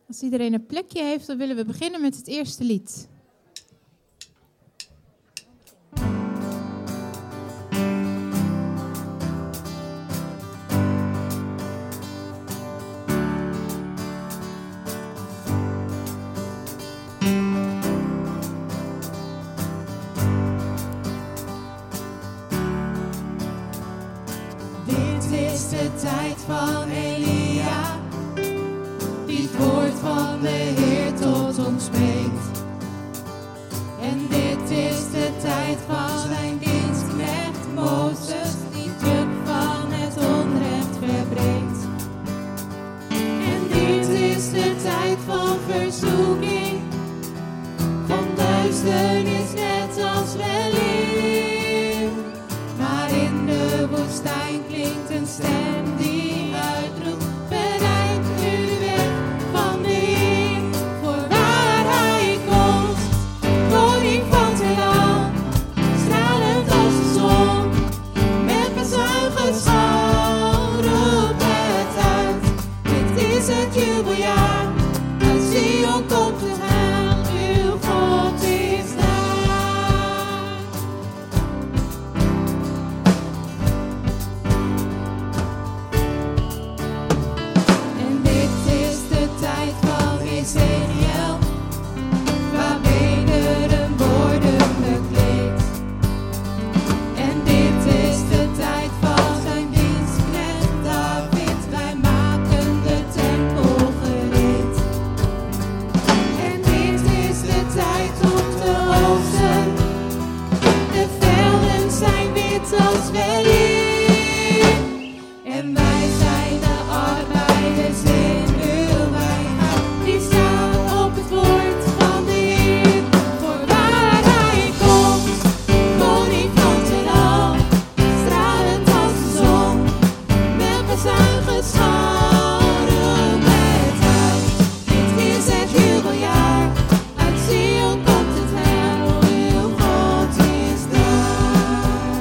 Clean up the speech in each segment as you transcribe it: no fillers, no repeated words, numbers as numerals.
Als iedereen een plekje heeft, dan willen we beginnen met het eerste lied. Dit is de tijd van Elia, die het woord van de Heer tot ons spreekt. En dit is de tijd van zijn dienstknecht Mozes, die het juk van het onrecht verbreekt. En dit is de tijd van verzoeking, van duisternis net als wellicht. Maar in de woestijn klinkt een stem die uitroept: bereid u de weg van de Heer, voorwaar hij komt. Koning van het heelal, stralend als de zon, met bezuigenschal roept het uit. Dit is het jubeljaar, uit Sion komt het heil, uw God is daar. En dit is de tijd van Ezekiel, waar beenderen worden bekleed. En dit is de tijd van zijn dienstknecht David, wij maken de tempel gereed. En dit is de tijd om te oogsten, de velden zijn wit als wellicht. En wij zijn de arbeiders in uw wijngaard, die staan op het woord van de Heer. Voorwaar hij komt, koning van het heelal, stralend als de zon, met bezuigenschal roept het uit. Dit is het jubeljaar, uit Sion komt het heil, uw God is daar.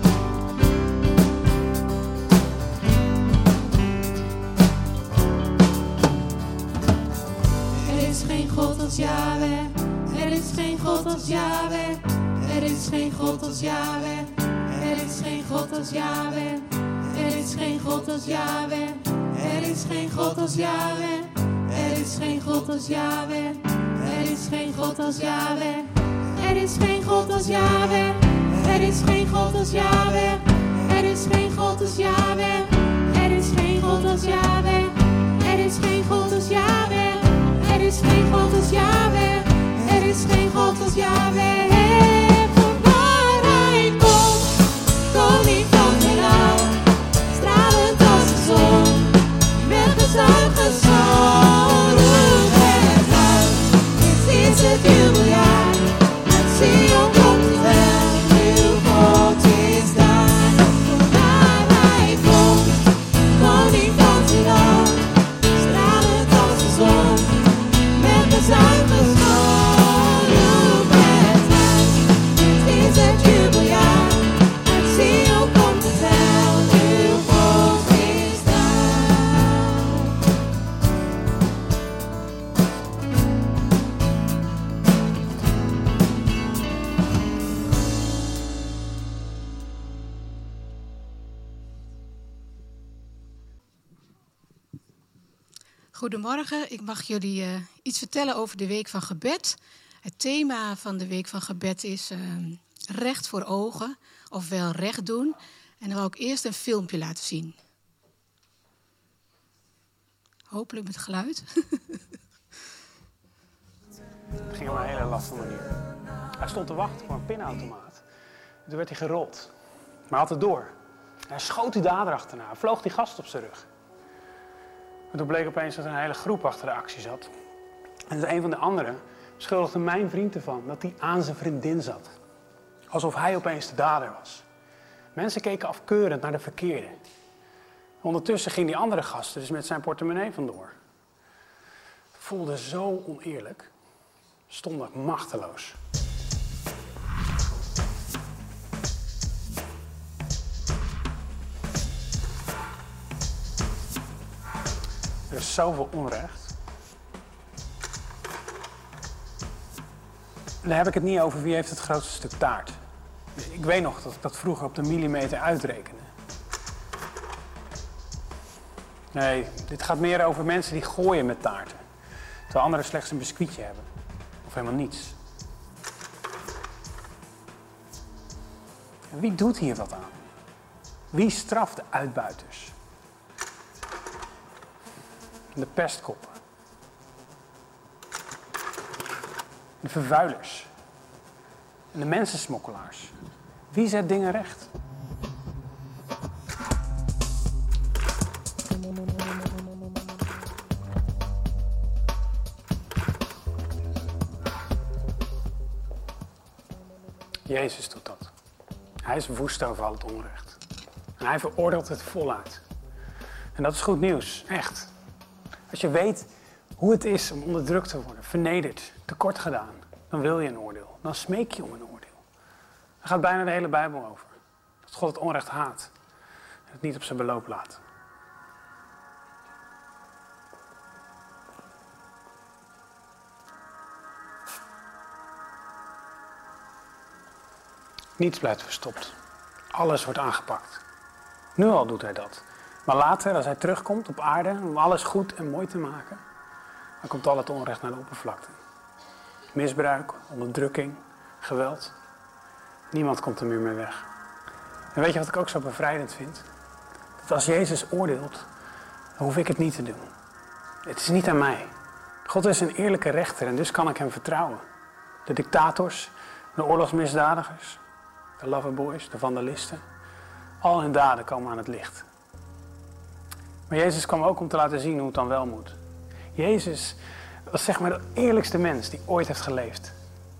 Er is geen God als Yahweh, er is geen God als Yahweh, er is geen God als Yahweh, er is geen God als Yahweh, er is geen God als Yahweh, er is geen God als Yahweh, er is geen God als Yahweh, er is geen God als Yahweh, er is geen God als Yahweh, er is geen God als Yahweh, er is geen God als Yahweh, er is geen God als Yahweh, er is geen God als Yahweh, er is geen God als Yahweh, er is geen God als Yahweh. Voorwaar hij komt, koning van het heelal, stralend als de zon, met bezuigenschal roept het uit. Dit is het jubeljaar, uit Sion komt het heil, uw God is daar. Voorwaar hij komt, koning van het heelal, stralend als de zon, met bezuigenschal roept het uit. Dit is het jubeljaar, uit Sion komt het heil, uw God is daar. Goedemorgen, ik mag jullie iets vertellen over de Week van Gebed. Het thema van de Week van Gebed is recht voor ogen, ofwel recht doen. En dan wil ik eerst een filmpje laten zien. Hopelijk met geluid. Het ging op een hele lastige manier. Hij stond te wachten voor een pinautomaat. Toen werd hij gerold. Maar hij had het door. Hij schoot die dader achterna. Vloog die gast op zijn rug. En toen bleek opeens dat er een hele groep achter de actie zat. En dus een van de anderen schuldigde mijn vriend ervan dat hij aan zijn vriendin zat. Alsof hij opeens de dader was. Mensen keken afkeurend naar de verkeerde. Ondertussen ging die andere gast dus met zijn portemonnee vandoor. Het voelde zo oneerlijk. Stond ik machteloos. Er is zoveel onrecht. dan heb ik het niet over wie heeft het grootste stuk taart. Dus ik weet nog dat ik dat vroeger op de millimeter uitrekende. Nee, dit gaat meer over mensen die gooien met taarten. Terwijl anderen slechts een biscuitje hebben. Of helemaal niets. En wie doet hier wat aan? Wie straft de uitbuiters? De pestkoppen. De vervuilers. En de mensensmokkelaars. Wie zet dingen recht? Jezus doet dat. Hij is woest over al het onrecht. En hij veroordeelt het voluit. En dat is goed nieuws, echt. Als je weet hoe het is om onderdrukt te worden, vernederd, tekort gedaan, dan wil je een oordeel. Dan smeek je om een oordeel. Daar gaat bijna de hele Bijbel over. Dat God het onrecht haat en het niet op zijn beloop laat. Niets blijft verstopt. Alles wordt aangepakt. Nu al doet hij dat. Maar later, als hij terugkomt op aarde om alles goed en mooi te maken, dan komt al het onrecht naar de oppervlakte. Misbruik, onderdrukking, geweld. Niemand komt er meer mee weg. En weet je wat ik ook zo bevrijdend vind? Dat als Jezus oordeelt, dan hoef ik het niet te doen. Het is niet aan mij. God is een eerlijke rechter en dus kan ik hem vertrouwen. De dictators, de oorlogsmisdadigers, de loverboys, de vandalisten. Al hun daden komen aan het licht. Maar Jezus kwam ook om te laten zien hoe het dan wel moet. Jezus was zeg maar de eerlijkste mens die ooit heeft geleefd.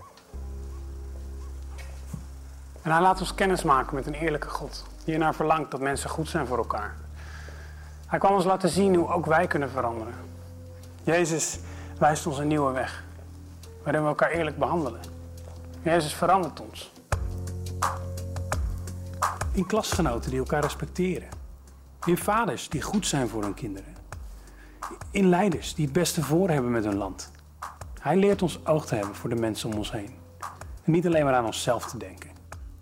En hij laat ons kennis maken met een eerlijke God. Die ernaar verlangt dat mensen goed zijn voor elkaar. Hij kwam ons laten zien hoe ook wij kunnen veranderen. Jezus wijst ons een nieuwe weg. Waarin we elkaar eerlijk behandelen. Jezus verandert ons. In klasgenoten die elkaar respecteren. In vaders die goed zijn voor hun kinderen. In leiders die het beste voor hebben met hun land. Hij leert ons oog te hebben voor de mensen om ons heen. En niet alleen maar aan onszelf te denken.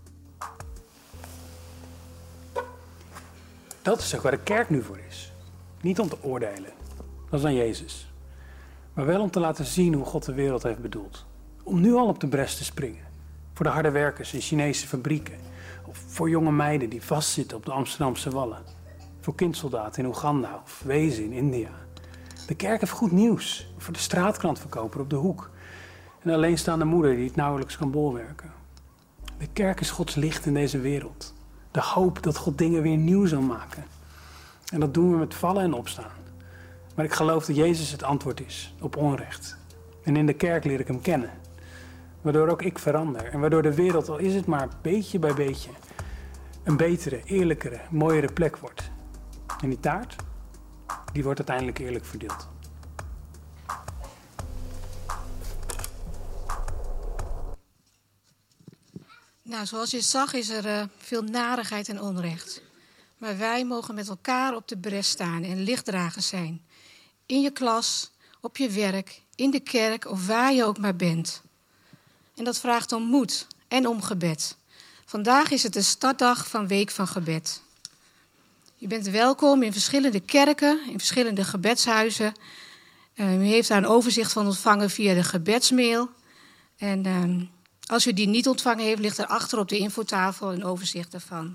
Dat is ook waar de kerk nu voor is. Niet om te oordelen. Dat is aan Jezus. Maar wel om te laten zien hoe God de wereld heeft bedoeld. Om nu al op de bres te springen. Voor de harde werkers in Chinese fabrieken. Of voor jonge meiden die vastzitten op de Amsterdamse wallen. Voor kindsoldaten in Oeganda of wezen in India. De kerk heeft goed nieuws. Voor de straatkrantverkoper op de hoek. En de alleenstaande moeder die het nauwelijks kan bolwerken. De kerk is Gods licht in deze wereld. De hoop dat God dingen weer nieuw zal maken. En dat doen we met vallen en opstaan. Maar ik geloof dat Jezus het antwoord is op onrecht. En in de kerk leer ik hem kennen. Waardoor ook ik verander. En waardoor de wereld, al is het maar beetje bij beetje, een betere, eerlijkere, mooiere plek wordt. En die taart, die wordt uiteindelijk eerlijk verdeeld. Nou, zoals je zag is er veel narigheid en onrecht. Maar wij mogen met elkaar op de bres staan en lichtdragers zijn. In je klas, op je werk, in de kerk of waar je ook maar bent. En dat vraagt om moed en om gebed. Vandaag is het de startdag van Week van Gebed. Je bent welkom in verschillende kerken, in verschillende gebedshuizen. U heeft daar een overzicht van ontvangen via de gebedsmail. En als u die niet ontvangen heeft, ligt er achter op de infotafel een overzicht daarvan.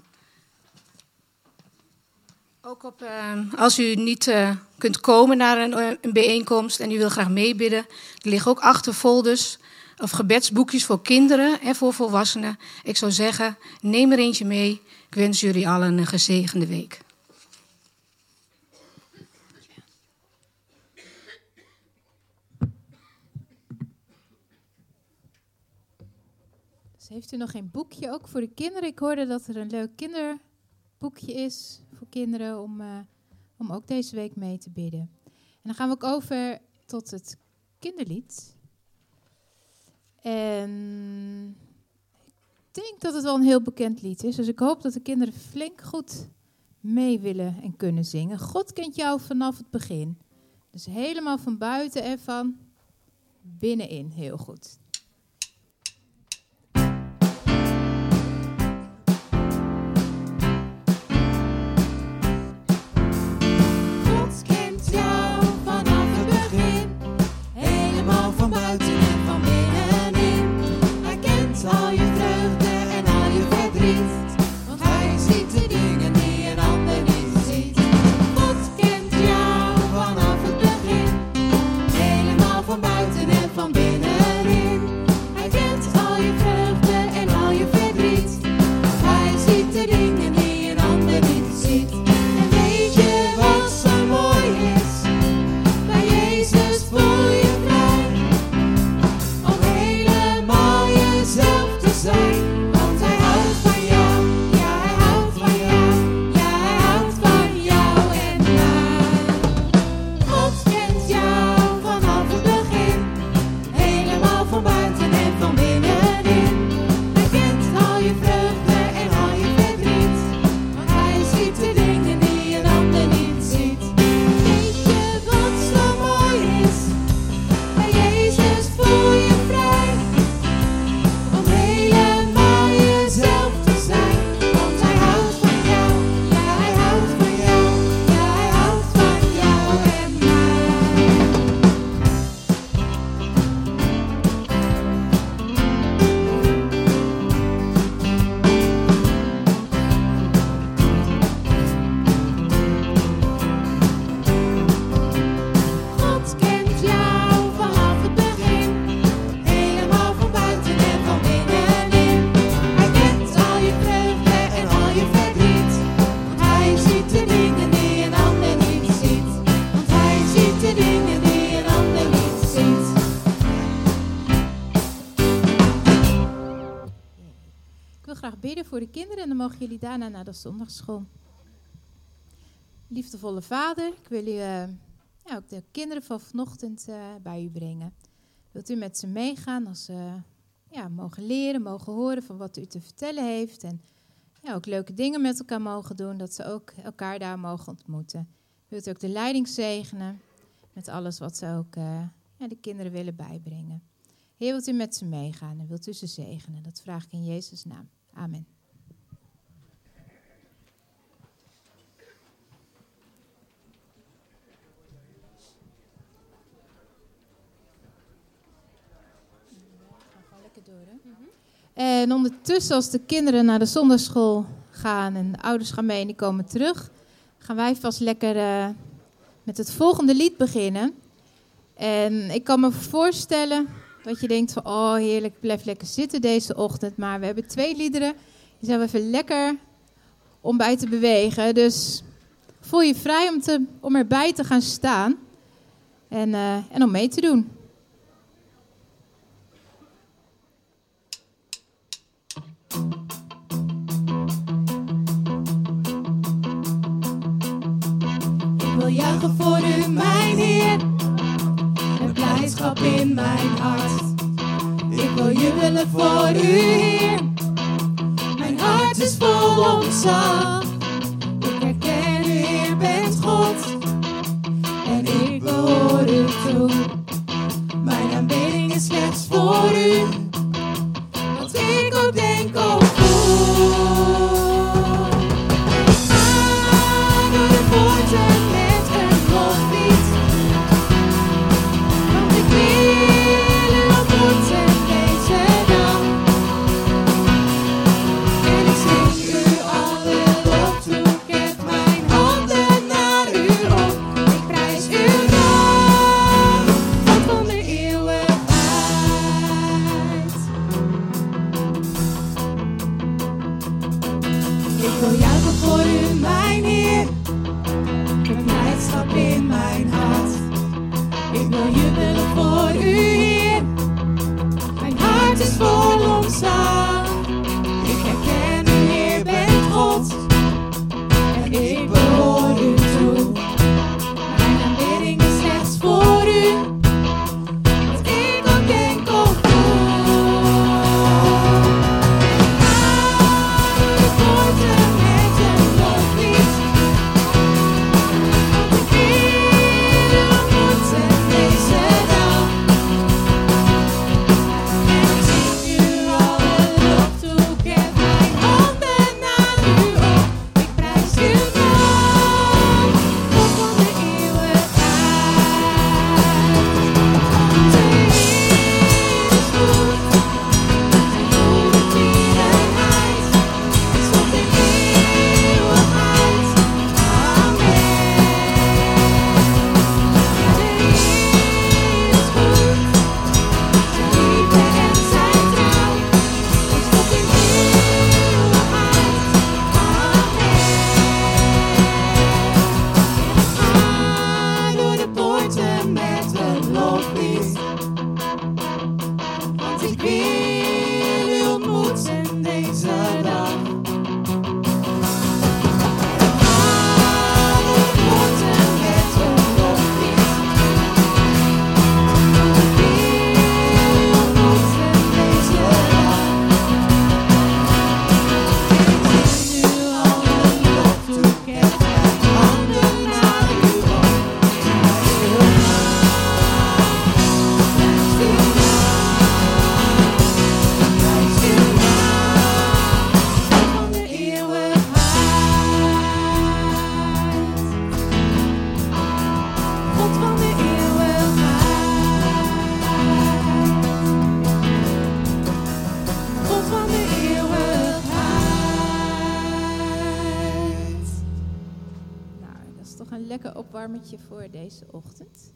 Ook als u niet kunt komen naar een bijeenkomst en u wil graag meebidden, er liggen ook achter folders of gebedsboekjes voor kinderen en voor volwassenen. Ik zou zeggen, neem er eentje mee. Ik wens jullie allen een gezegende week. Dus heeft u nog geen boekje ook voor de kinderen? Ik hoorde dat er een leuk kinderboekje is voor kinderen om ook deze week mee te bidden. En dan gaan we ook over tot het kinderlied. En ik denk dat het wel een heel bekend lied is. Dus ik hoop dat de kinderen flink goed mee willen en kunnen zingen. God kent jou vanaf het begin. Dus helemaal van buiten en van binnenin. Heel goed. bidden voor de kinderen en dan mogen jullie daarna naar de zondagsschool. Liefdevolle Vader, ik wil u ook de kinderen van vanochtend bij u brengen. Wilt u met ze meegaan als ze mogen leren, mogen horen van wat u te vertellen heeft. En ook leuke dingen met elkaar mogen doen, dat ze ook elkaar daar mogen ontmoeten. Wilt u ook de leiding zegenen met alles wat ze ook de kinderen willen bijbrengen. Heer, wilt u met ze meegaan en wilt u ze zegenen? Dat vraag ik in Jezus' naam. Amen. En ondertussen, als de kinderen naar de zondagschool gaan en de ouders gaan mee en die komen terug, gaan wij vast lekker met het volgende lied beginnen. En ik kan me voorstellen dat je denkt van, oh heerlijk, ik blijf lekker zitten deze ochtend. Maar we hebben 2 liederen, die zijn even lekker om bij te bewegen. Dus voel je vrij om erbij te gaan staan en om mee te doen. Ik wil juichen voor u, mijn Heer, met blijdschap in mijn hart. Ik wil jubelen voor u, Heer, mijn hart is vol ontzag. Ik herken u, Heer, bent God, en ik behoor u toe. Mijn aanbidding is slechts voor u, wat ik ook denk of voel. Door de poorten met een loflied, want ik wil u ontmoeten deze dag. En ik zing u alle lof toe, ik heb mijn handen naar u op. Ik prijs uw naam, God van de eeuwigheid. Ik wil juichen voor u, mijn Heer, met blijdschap in mijn hart. Ik wil jubelen voor u, Heer, mijn hart is vol ontzag. Ik herken u, Heer, bent God, en ik behoor u toe. Mijn aanbidding is slechts voor u, wat ik ook denk of voel. De poorten met een loflied, want ik wil u ontmoeten deze dag. En ik zing u alle lof toe, ik heb mijn handen naar u op. Ik prijs uw naam, God van de eeuwigheid. Want de Heer is goed, zijn goede tierenheid is tot in eeuwigheid. Amen. De Heer is goed, zijn liefde en zijn trouw is tot in eeuwigheid. Amen. Ik ga door de poorten met een loflied, want ik wil u ontmoeten deze dag. Lekker opwarmertje voor deze ochtend.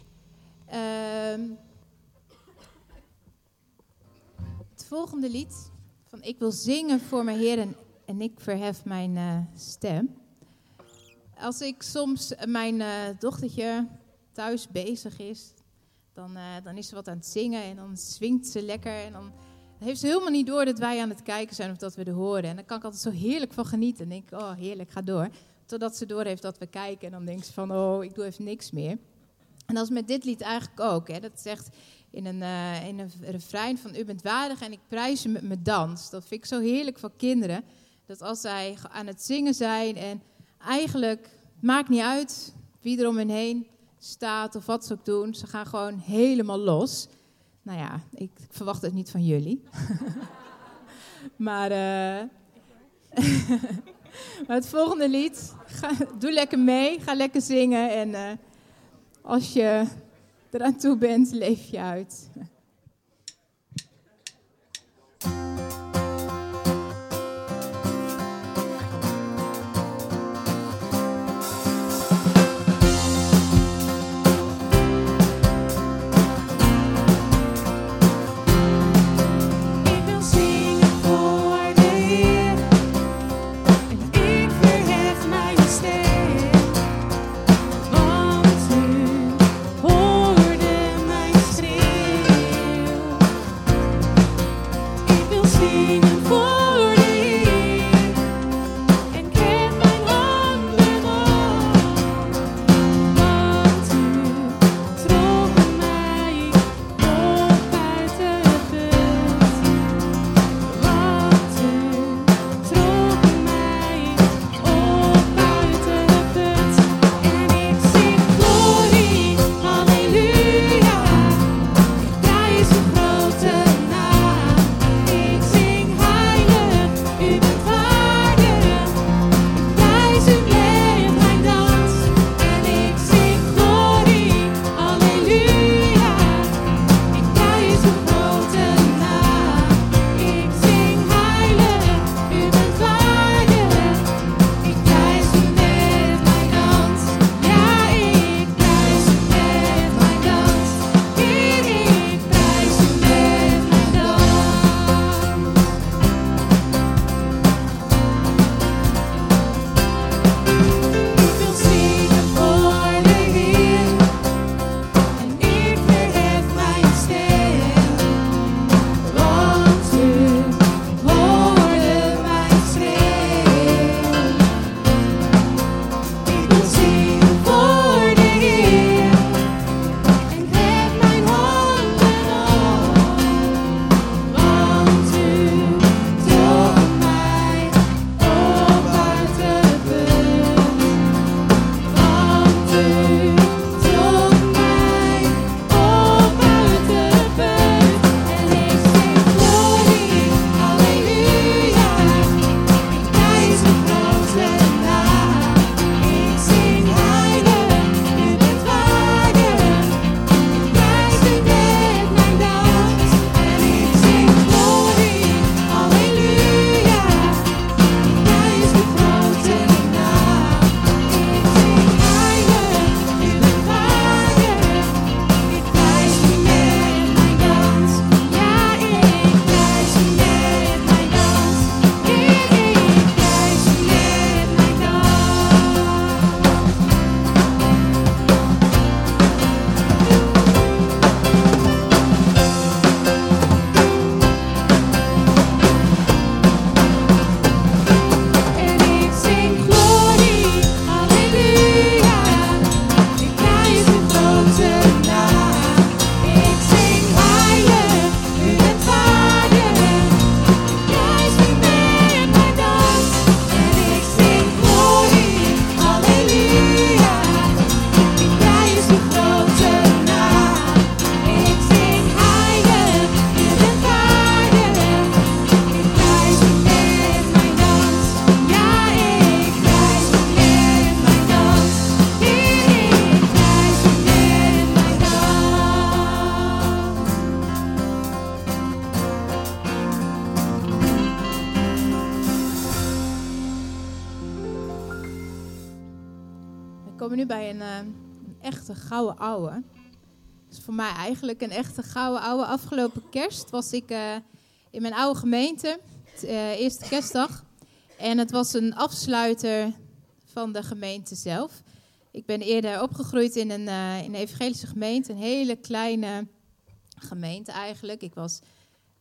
Het volgende lied van Ik wil zingen voor mijn Heer en ik verhef mijn stem. Als ik soms mijn dochtertje thuis bezig is, dan is ze wat aan het zingen en dan swingt ze lekker en dan heeft ze helemaal niet door dat wij aan het kijken zijn of dat we er horen. En daar kan ik altijd zo heerlijk van genieten. En denk ik, oh heerlijk, ga door. Totdat ze door heeft dat we kijken. En dan denkt ze van, oh, ik doe even niks meer. En dat is met dit lied eigenlijk ook. Hè. Dat zegt in een refrein van, u bent waardig en ik prijs u met mijn dans. Dat vind ik zo heerlijk van kinderen. Dat als zij aan het zingen zijn en eigenlijk, maakt niet uit wie er om hen heen staat of wat ze ook doen. Ze gaan gewoon helemaal los. Nou ja, ik verwacht het niet van jullie. maar het volgende lied, doe lekker mee, ga lekker zingen. En als je eraan toe bent, leef je uit. komen nu bij een echte gouden ouwe. Dat is voor mij eigenlijk een echte gouden ouwe. Afgelopen kerst was ik in mijn oude gemeente, eerste kerstdag. En het was een afsluiter van de gemeente zelf. Ik ben eerder opgegroeid in een evangelische gemeente, een hele kleine gemeente eigenlijk. Ik was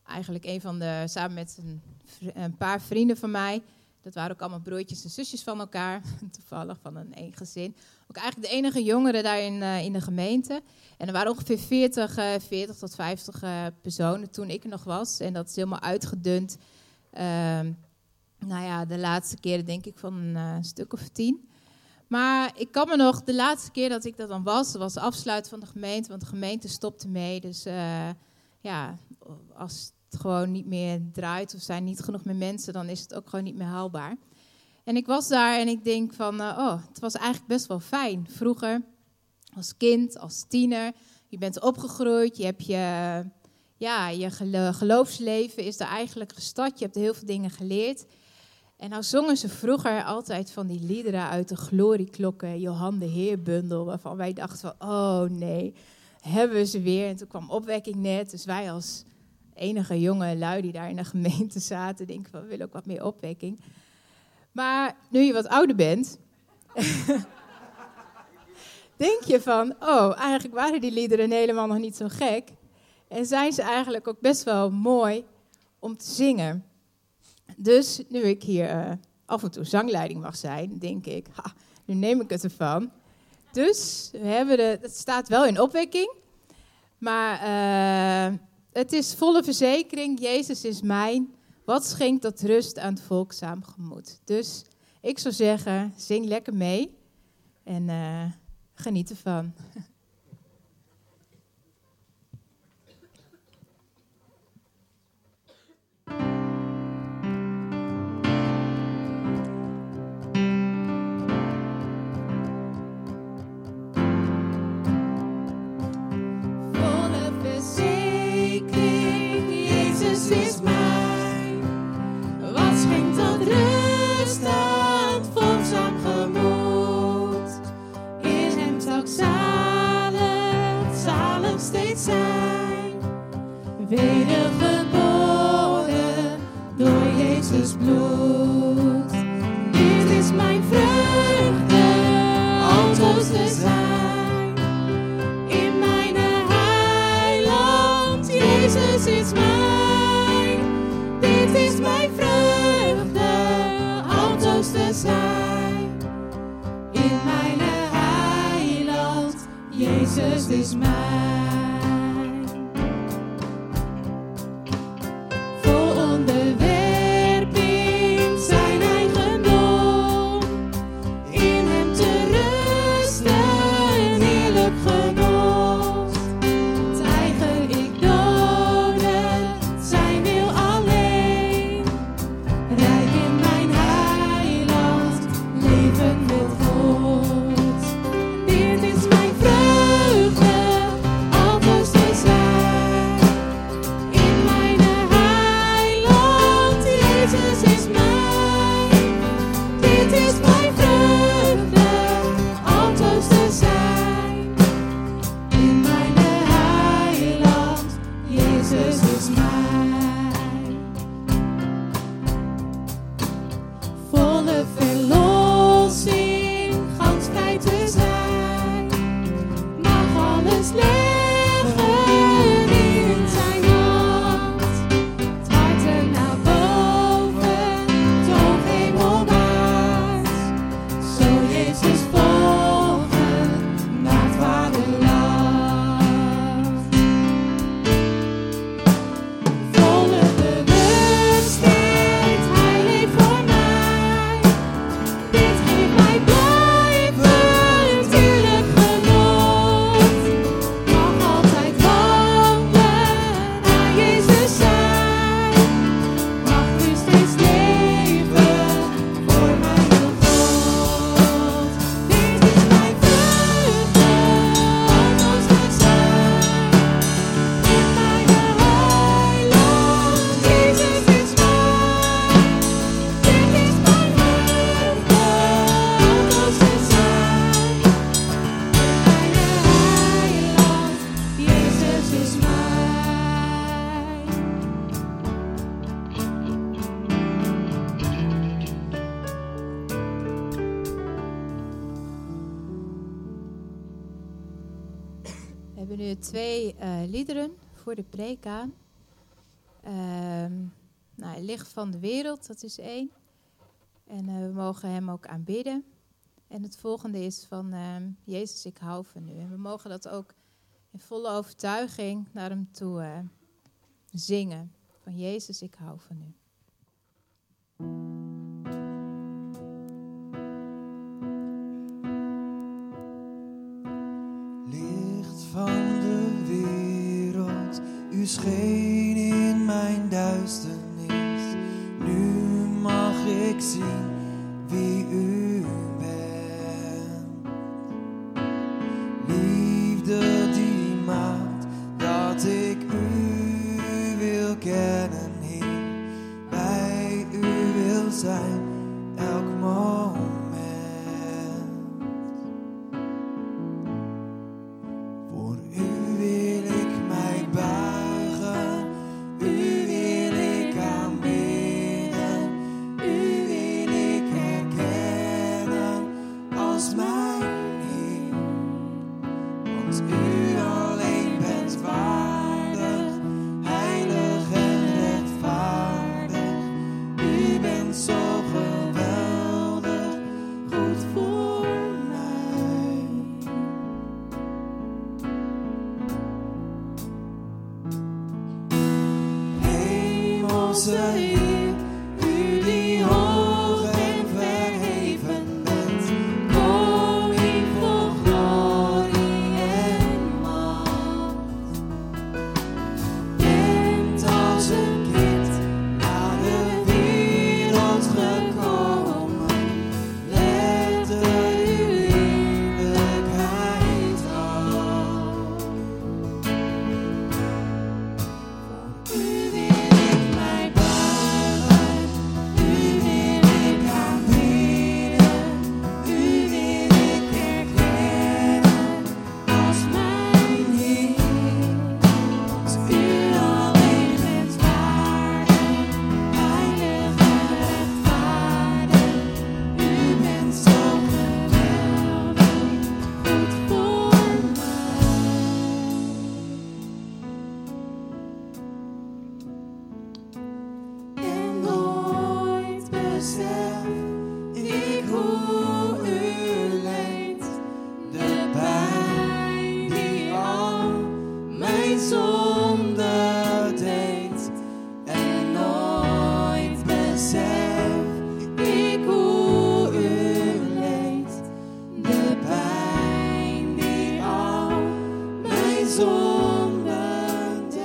eigenlijk samen met een paar vrienden van mij. Dat waren ook allemaal broertjes en zusjes van elkaar. Toevallig van een één gezin. Ook eigenlijk de enige jongeren daar in de gemeente. En er waren ongeveer 40 tot 50 personen toen ik er nog was. En dat is helemaal uitgedund. De laatste keren denk ik van een stuk of 10. Maar ik kan me nog, de laatste keer dat ik dat dan was de afsluiting van de gemeente. Want de gemeente stopte mee. Dus als het gewoon niet meer draait of zijn niet genoeg meer mensen, dan is het ook gewoon niet meer haalbaar. En ik was daar en ik denk van, het was eigenlijk best wel fijn. Vroeger, als kind, als tiener, je bent opgegroeid, je hebt je geloofsleven is daar eigenlijk gestart. Je hebt heel veel dingen geleerd. En nou zongen ze vroeger altijd van die liederen uit de glorieklokken, Johan de Heerbundel, waarvan wij dachten van, oh nee, hebben we ze weer. En toen kwam opwekking net, dus wij als enige jonge lui die daar in de gemeente zaten, denken van, we willen ook wat meer opwekking. Maar nu je wat ouder bent, denk je van, eigenlijk waren die liederen helemaal nog niet zo gek. En zijn ze eigenlijk ook best wel mooi om te zingen. Dus nu ik hier af en toe zangleiding mag zijn, denk ik, nu neem ik het ervan. Dus het staat wel in opwekking, maar het is volle verzekering, Jezus is mijn. Wat schenkt dat rust aan het volkzaam gemoed? Dus ik zou zeggen, zing lekker mee en geniet ervan. Volle verzekering, Jezus is mijn. Wat schenkt dat rust aan het volkzaam gemoed? In hem zou ik zalig steeds zijn. Wedergeboren door Jezus bloed. Dit is mijn vreugde, altoos te zijn. In mijn heiland, Jezus is mijn. Dit is mijn vreugde, altoos te zijn. In mijn heiland, Jezus is mijn. Vol onderwerping zijn eigendom. In hem te rusten, heerlijk genot. Tijger ik doden, zijn wil alleen. Rijk in mijn heiland, leven met God. Dit is mijn vreugde, altoos te zijn. In mijn heiland, Jezus is mijn. Dit is mijn vreugde, altoos te zijn. In mijn heiland, Jezus is mijn. Volle verlossing, gans vrij te zijn. Mag alles leggen in zijn hand. Het hart naar boven, toog hemelwaarts. Zo Jezus volgen naar het vaderland. Volle bewustheid, hij leeft voor mij. Dit geeft mij blijvend heerlijk genot. Mag altijd wandelen aan Jezus zijn. Mag nu steeds leven voor mijn God. Dit is mijn vreugde, altoos te zijn. In mijn heiland, Jezus is mijn. Dit is mijn vreugde, altoos te zijn. In mijn heiland, Jezus is mijn. We hebben nu 2 liederen voor de preek aan. Licht van de wereld, dat is 1. En we mogen hem ook aanbidden. En het volgende is van Jezus, ik hou van u. En we mogen dat ook in volle overtuiging naar hem toe zingen. Van Jezus, ik hou van u. Licht van de wereld, u scheen in mijn duisternis. Nu mag ik zien wie u bent. Liefde die maakt dat ik u wil kennen, Heer. Bij u wil zijn elk moment. Voor u wil ik mij buigen, u wil ik aanbidden, u wil ik herkennen als mijn Heer. Want u alleen bent waardig, heilig en rechtvaardig. U bent zo geweldig, goed voor mij. Hemelse Heer, u die hoog en verheven bent, koning vol glorie en macht. Bent als een kind naar de wereld gekomen, legde uw heerlijkheid af. Voor u wil ik mij buigen, u wil ik aanbidden, u wil ik herkennen als mijn Heer. Want u alleen bent waardig, heilig en rechtvaardig. U bent zo geweldig, goed voor mij. En nooit besef ik hoe u leed, de pijn die al mijn zonde deed. En nooit besef ik hoe u leed, de pijn die al mijn zonde deed.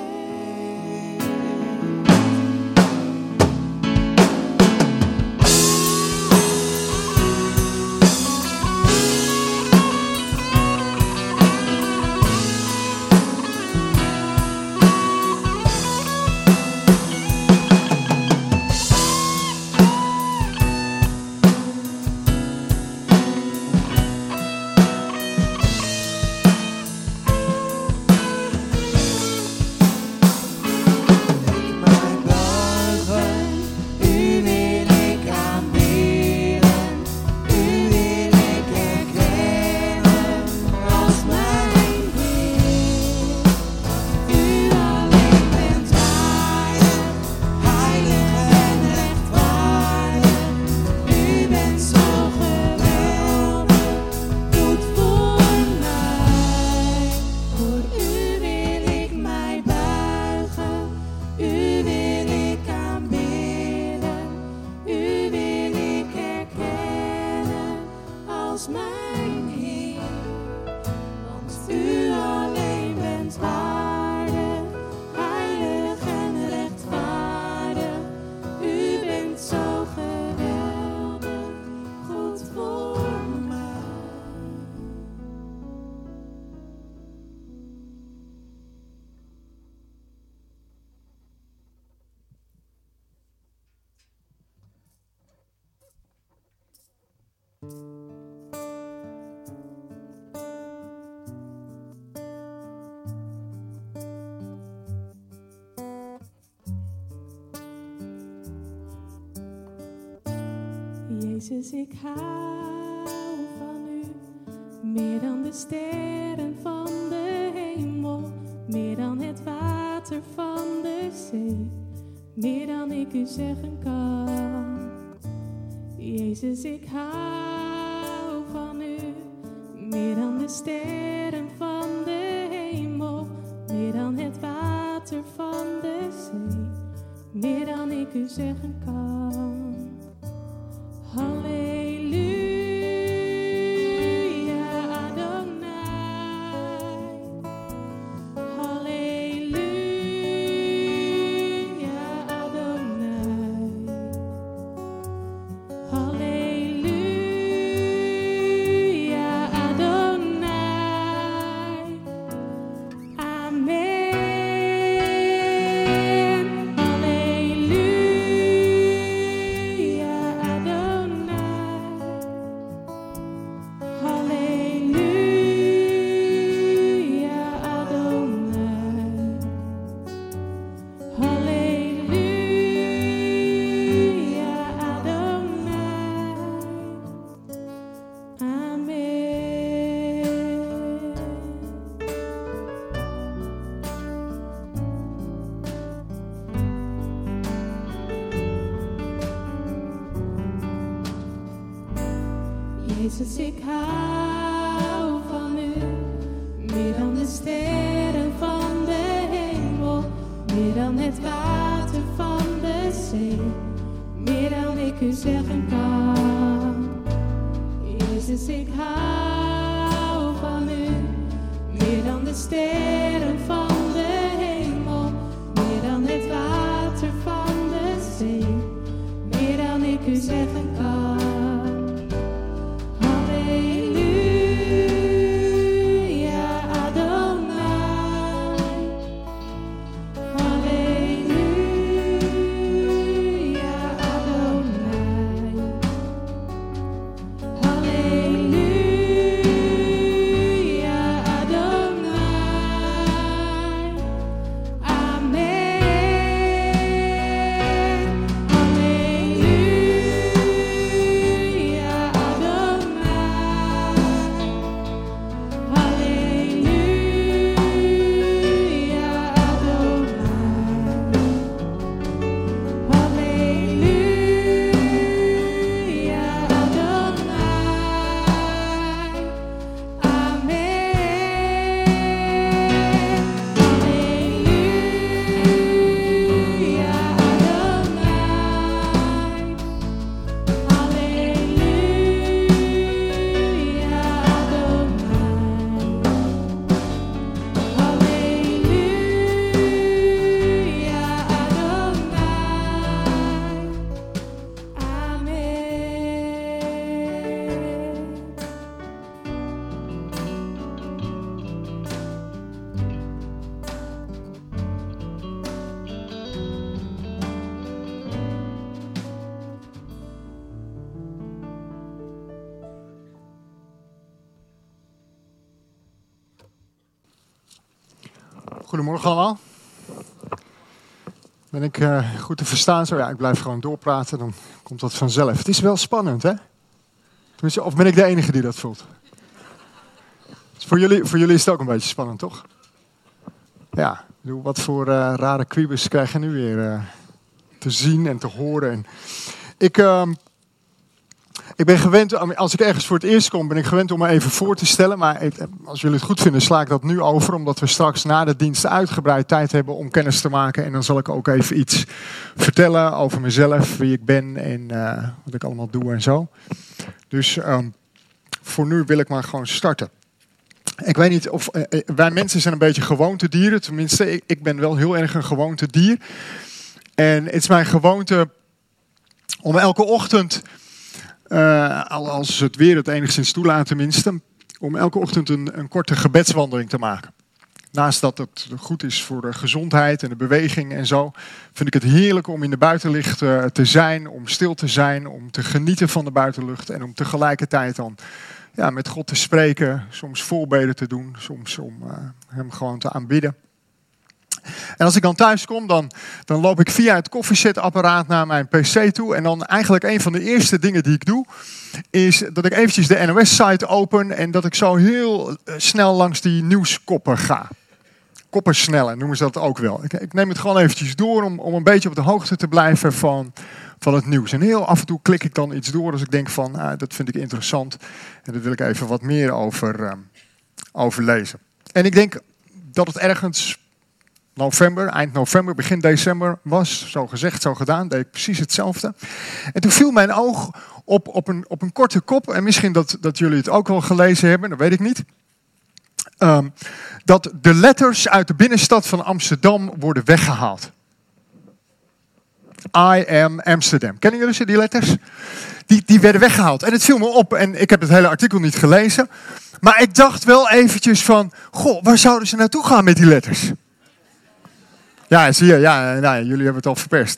Ik mij buigen, u wil ik aanbidden, u wil ik herkennen als mijn Heer. U alleen bent waardig, heilig en rechtvaardig. U bent zo geweldig, goed voor mij. Voor u wil ik mij buigen, u wil ik aanbidden, u wil ik herkennen als mijn Heer. Want u alleen bent waardig, heilig en rechtvaardig. U bent zo geweldig, goed voor mij. Jezus, ik hou van u, meer dan de sterren van de hemel, meer dan het water van de zee. meer dan ik u zeggen kan. Jezus, ik hou van u, meer dan de sterren van de hemel, meer dan het water van de zee, meer dan ik u zeggen kan. Halleluja, Adonai. Halleluja, Adonai. Halleluja, Adonai. Amen. Halleluja, Adonai. Halleluja, Adonai. Halleluja, Adonai. Jezus, ik hou van u, meer dan de sterren van de hemel, meer dan het water van de zee, meer dan ik u zeggen kan. Jezus, ik hou van u, meer dan de sterren van de hemel, meer dan het water van de zee, meer dan ik u zeggen kan. Halleluja, Adonai. Halleluja, Adonai. Halleluja, Adonai. Amen. Halleluja, Adonai. Halleluja, Adonai. Halleluja, Adonai. Goedemorgen allemaal. Ben ik goed te verstaan? Zo ja, ik blijf gewoon doorpraten, dan komt dat vanzelf. Het is wel spannend, hè? Tenminste, of ben ik de enige die dat voelt? Dus voor jullie is het ook een beetje spannend, toch? Ja, ik bedoel, wat voor rare kwiebes krijg je nu weer te zien en te horen. En ik ben gewend, als ik ergens voor het eerst kom, ben ik gewend om me even voor te stellen. Maar als jullie het goed vinden, sla ik dat nu over. Omdat we straks na de dienst uitgebreid tijd hebben om kennis te maken. En dan zal ik ook even iets vertellen over mezelf, wie ik ben en wat ik allemaal doe en zo. Dus voor nu wil ik maar gewoon starten. Ik weet niet of wij mensen zijn een beetje gewoontedieren. Tenminste, ik ben wel heel erg een gewoontedier. En het is mijn gewoonte om elke ochtend, als het weer het enigszins toelaat tenminste, om elke ochtend een korte gebedswandeling te maken. Naast dat het goed is voor de gezondheid en de beweging en zo, vind ik het heerlijk om in de buitenlucht te zijn, om stil te zijn, om te genieten van de buitenlucht en om tegelijkertijd dan met God te spreken, soms voorbeden te doen, soms om hem gewoon te aanbidden. En als ik dan thuis kom, dan loop ik via het koffiezetapparaat naar mijn pc toe. En dan eigenlijk een van de eerste dingen die ik doe, is dat ik eventjes de NOS-site open en dat ik zo heel snel langs die nieuwskoppen ga. koppersnellen noemen ze dat ook wel. Ik neem het gewoon eventjes door om een beetje op de hoogte te blijven van het nieuws. En heel af en toe klik ik dan iets door als ik denk van, dat vind ik interessant. En daar wil ik even wat meer over lezen. En ik denk dat het ergens eind november, begin december was. Zo gezegd, zo gedaan. Deed ik precies hetzelfde. En toen viel mijn oog op een korte kop. En misschien dat jullie het ook wel gelezen hebben, dat weet ik niet. Dat de letters uit de binnenstad van Amsterdam worden weggehaald. I am Amsterdam. Kennen jullie ze, die letters? Die werden weggehaald. En het viel me op. En ik heb het hele artikel niet gelezen. Maar ik dacht wel eventjes van, goh, waar zouden ze naartoe gaan met die letters? Ja, zie je. Ja, jullie hebben het al verpest.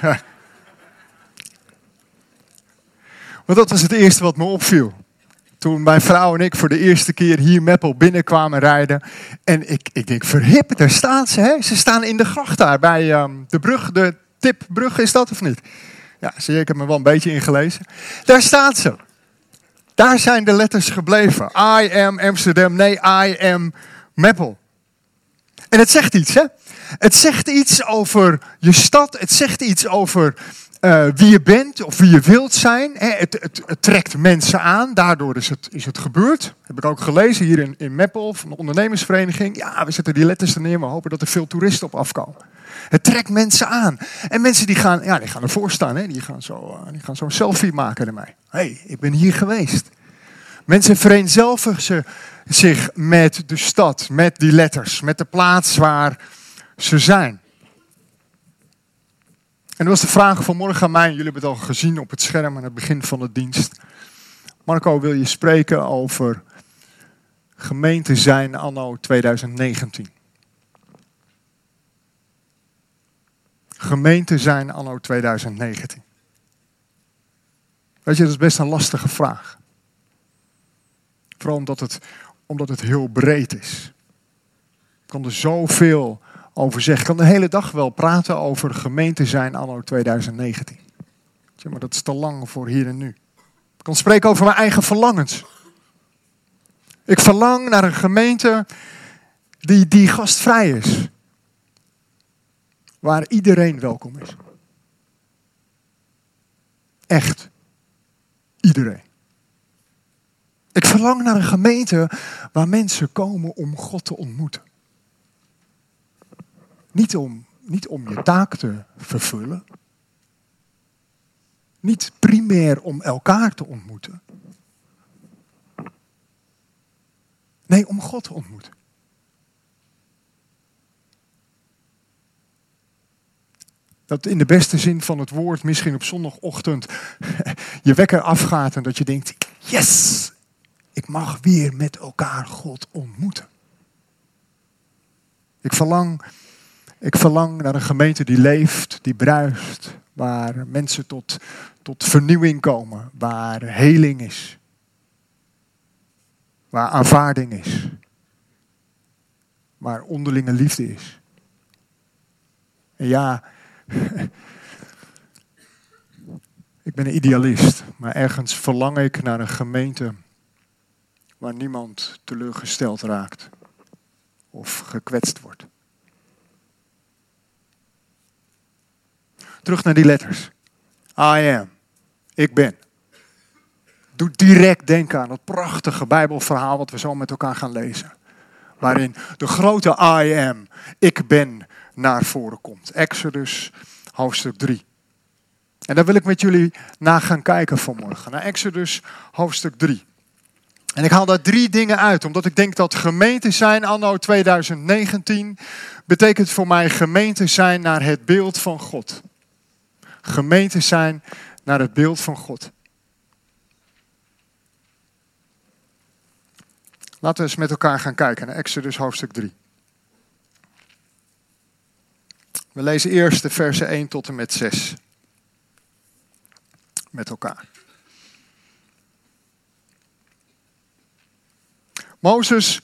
Want dat was het eerste wat me opviel. Toen mijn vrouw en ik voor de eerste keer hier Meppel binnenkwamen rijden. En ik denk, verhip, daar staan ze. Hè? Ze staan in de gracht daar bij de brug, de Tipbrug is dat of niet? Ja, zie je, ik heb me wel een beetje ingelezen. Daar staat ze. Daar zijn de letters gebleven. I am Amsterdam, nee, I am Meppel. En het zegt iets, hè? Het zegt iets over je stad. Het zegt iets over wie je bent of wie je wilt zijn. Het trekt mensen aan. Daardoor is het gebeurd. Heb ik ook gelezen hier in Meppel van de ondernemersvereniging. Ja, we zetten die letters er neer. We hopen dat er veel toeristen op afkomen. Het trekt mensen aan. En mensen die gaan ervoor staan. Hè? Die gaan zo een selfie maken ermee. Hé, ik ben hier geweest. Mensen vereenzelvigen zich met de stad, met die letters, met de plaats waar ze zijn. En dat was de vraag van morgen aan mij. Jullie hebben het al gezien op het scherm aan het begin van de dienst. Marco, wil je spreken over gemeente zijn anno 2019? Gemeente zijn anno 2019. Weet je, dat is best een lastige vraag. Vooral omdat het heel breed is. Ik kan er zoveel over zeggen. Ik kan de hele dag wel praten over gemeente zijn anno 2019. Maar dat is te lang voor hier en nu. Ik kan spreken over mijn eigen verlangens. Ik verlang naar een gemeente die gastvrij is. Waar iedereen welkom is. Echt. Iedereen. Ik verlang naar een gemeente waar mensen komen om God te ontmoeten. Niet om je taak te vervullen. Niet primair om elkaar te ontmoeten. Nee, om God te ontmoeten. Dat in de beste zin van het woord misschien op zondagochtend je wekker afgaat en dat je denkt, yes, ik mag weer met elkaar God ontmoeten. Ik verlang naar een gemeente die leeft, die bruist, waar mensen tot vernieuwing komen, waar heling is, waar aanvaarding is, waar onderlinge liefde is. En ja, ik ben een idealist, maar ergens verlang ik naar een gemeente waar niemand teleurgesteld raakt of gekwetst wordt. Terug naar die letters. I am. Ik ben. Doe direct denken aan dat prachtige Bijbelverhaal wat we zo met elkaar gaan lezen. Waarin de grote I am, ik ben, naar voren komt. Exodus hoofdstuk 3. En daar wil ik met jullie naar gaan kijken vanmorgen. Naar Exodus hoofdstuk 3. En ik haal daar 3 dingen uit, omdat ik denk dat gemeente zijn anno 2019 betekent voor mij gemeente zijn naar het beeld van God. Gemeente zijn naar het beeld van God. Laten we eens met elkaar gaan kijken naar Exodus hoofdstuk 3. We lezen eerst de versen 1 tot en met 6. Met elkaar. Mozes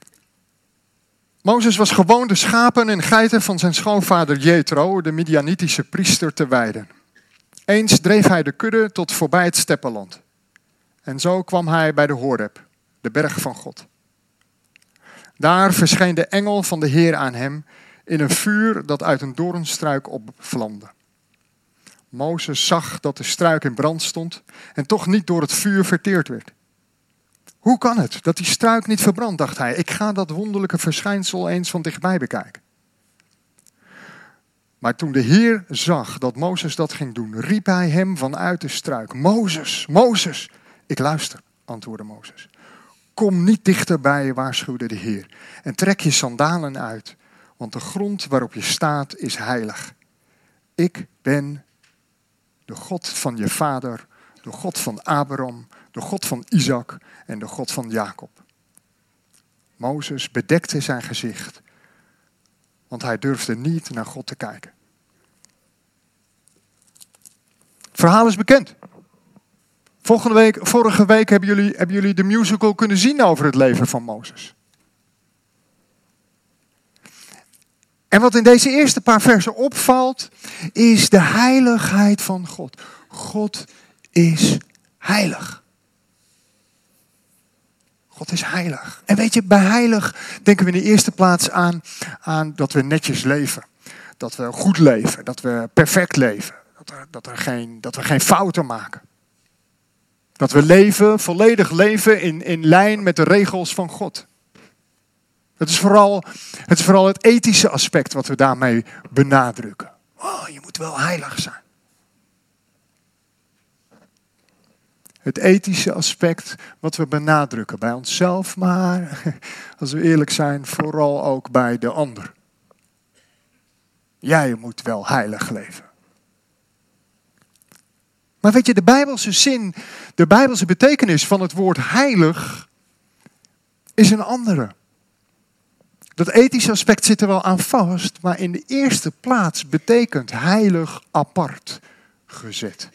was gewoon de schapen en geiten van zijn schoonvader Jethro, de Midianitische priester, te weiden. Eens dreef hij de kudde tot voorbij het steppenland. En zo kwam hij bij de Horeb, de berg van God. Daar verscheen de engel van de Heer aan hem in een vuur dat uit een doornstruik opvlamde. Mozes zag dat de struik in brand stond en toch niet door het vuur verteerd werd. Hoe kan het dat die struik niet verbrandt, dacht hij. Ik ga dat wonderlijke verschijnsel eens van dichtbij bekijken. Maar toen de Heer zag dat Mozes dat ging doen, riep hij hem vanuit de struik. Mozes, Mozes. Ik luister, antwoordde Mozes. Kom niet dichterbij, waarschuwde de Heer. En trek je sandalen uit, want de grond waarop je staat is heilig. Ik ben de God van je vader, de God van Abraham, de God van Isaac en de God van Jacob. Mozes bedekte zijn gezicht, want hij durfde niet naar God te kijken. Het verhaal is bekend. Vorige week hebben jullie de musical kunnen zien over het leven van Mozes. En wat in deze eerste paar versen opvalt, is de heiligheid van God. God is heilig. God is heilig. En weet je, bij heilig denken we in de eerste plaats aan dat we netjes leven. Dat we goed leven, dat we perfect leven. Dat we geen fouten maken. Dat we volledig leven in lijn met de regels van God. Het is vooral het ethische aspect wat we daarmee benadrukken. Oh, je moet wel heilig zijn. Het ethische aspect wat we benadrukken bij onszelf, maar als we eerlijk zijn, vooral ook bij de ander. Jij moet wel heilig leven. Maar weet je, de Bijbelse zin, de Bijbelse betekenis van het woord heilig is een andere. Dat ethische aspect zit er wel aan vast, maar in de eerste plaats betekent heilig apart gezet.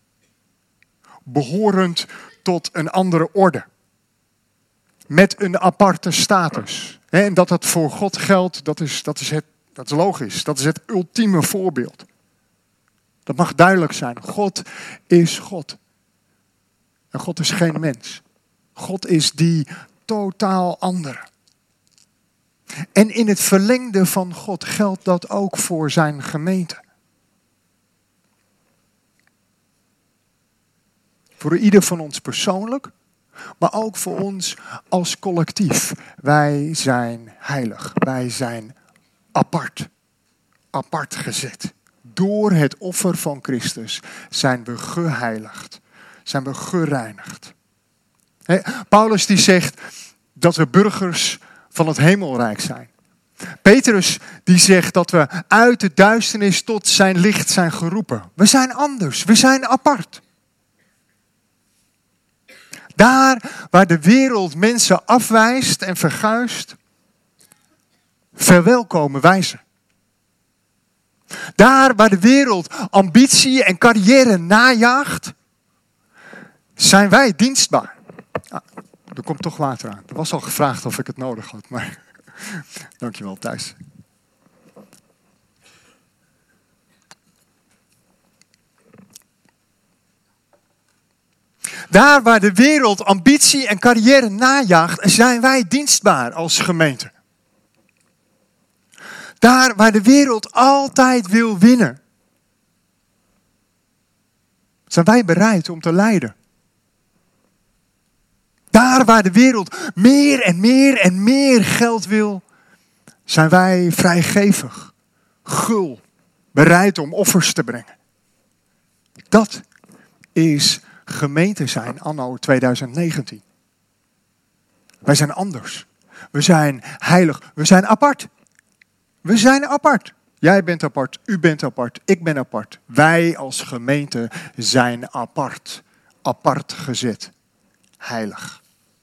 Behorend tot een andere orde. Met een aparte status. En dat voor God geldt, dat is logisch. Dat is het ultieme voorbeeld. Dat mag duidelijk zijn. God is God. En God is geen mens. God is die totaal andere. En in het verlengde van God geldt dat ook voor zijn gemeente. Voor ieder van ons persoonlijk, maar ook voor ons als collectief. Wij zijn heilig. Wij zijn apart. Apart gezet. Door het offer van Christus zijn we geheiligd. Zijn we gereinigd. Paulus die zegt dat we burgers van het hemelrijk zijn. Petrus die zegt dat we uit de duisternis tot zijn licht zijn geroepen. We zijn anders. We zijn apart. Daar waar de wereld mensen afwijst en verguist, verwelkomen wij ze. Daar waar de wereld ambitie en carrière najaagt, zijn wij dienstbaar. Er komt toch water aan. Er was al gevraagd of ik het nodig had, maar dankjewel Thijs. Daar waar de wereld ambitie en carrière najaagt, zijn wij dienstbaar als gemeente. Daar waar de wereld altijd wil winnen, zijn wij bereid om te lijden. Daar waar de wereld meer en meer en meer geld wil, zijn wij vrijgevig, gul, bereid om offers te brengen. Dat is gemeente zijn anno 2019. Wij zijn anders. We zijn heilig. We zijn apart. We zijn apart. Jij bent apart. U bent apart. Ik ben apart. Wij als gemeente zijn apart. Apart gezet. Heilig.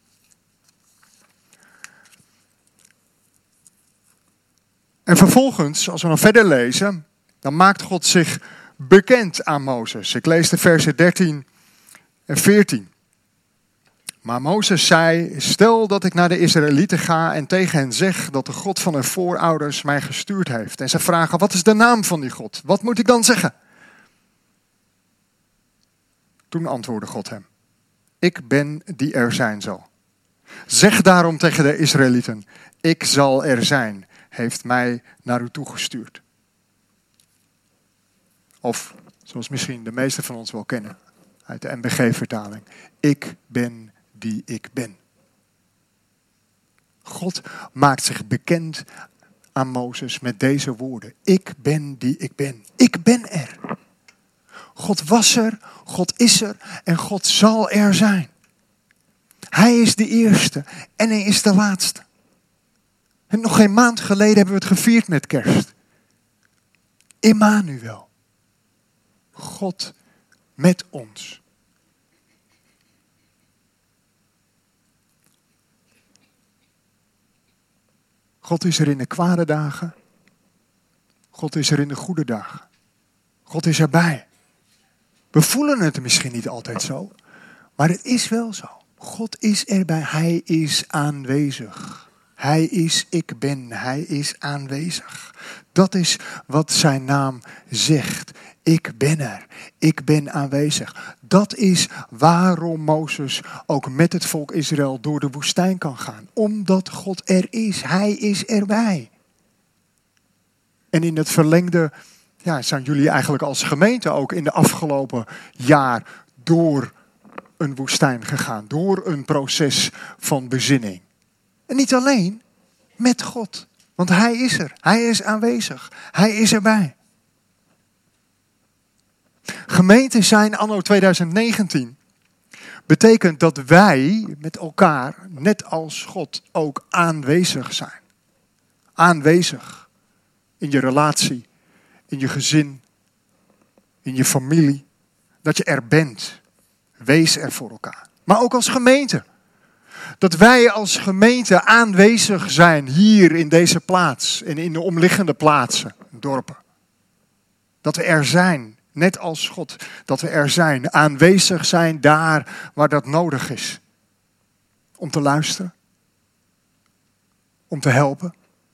En vervolgens, als we dan verder lezen, dan maakt God zich bekend aan Mozes. Ik lees de versen 13 en 14. Maar Mozes zei, stel dat ik naar de Israëlieten ga en tegen hen zeg dat de God van hun voorouders mij gestuurd heeft. En ze vragen, wat is de naam van die God? Wat moet ik dan zeggen? Toen antwoordde God hem, ik ben die er zijn zal. Zeg daarom tegen de Israëlieten, Ik zal er zijn, heeft mij naar u toegestuurd. Of, zoals misschien de meesten van ons wel kennen, uit de NBG-vertaling. Ik ben die ik ben. God maakt zich bekend aan Mozes met deze woorden. Ik ben die ik ben. Ik ben er. God was er, God is er en God zal er zijn. Hij is de eerste en hij is de laatste. En nog geen maand geleden hebben we het gevierd met kerst. Immanuel. God met ons. God is er in de kwade dagen. God is er in de goede dagen. God is erbij. We voelen het misschien niet altijd zo, maar het is wel zo. God is erbij. Hij is aanwezig. Hij is ik ben. Hij is aanwezig. Dat is wat zijn naam zegt. Ik ben er. Ik ben aanwezig. Dat is waarom Mozes ook met het volk Israël door de woestijn kan gaan. Omdat God er is. Hij is erbij. En in het verlengde zijn jullie eigenlijk als gemeente ook in de afgelopen jaar door een woestijn gegaan. Door een proces van bezinning. En niet alleen met God. Want hij is er. Hij is aanwezig. Hij is erbij. Gemeente zijn anno 2019 betekent dat wij met elkaar, net als God, ook aanwezig zijn. Aanwezig in je relatie, in je gezin, in je familie. Dat je er bent. Wees er voor elkaar. Maar ook als gemeente. Dat wij als gemeente aanwezig zijn hier in deze plaats en in de omliggende plaatsen, dorpen. Dat we er zijn, net als God. Dat we er zijn, aanwezig zijn daar waar dat nodig is. Om te luisteren. Om te helpen.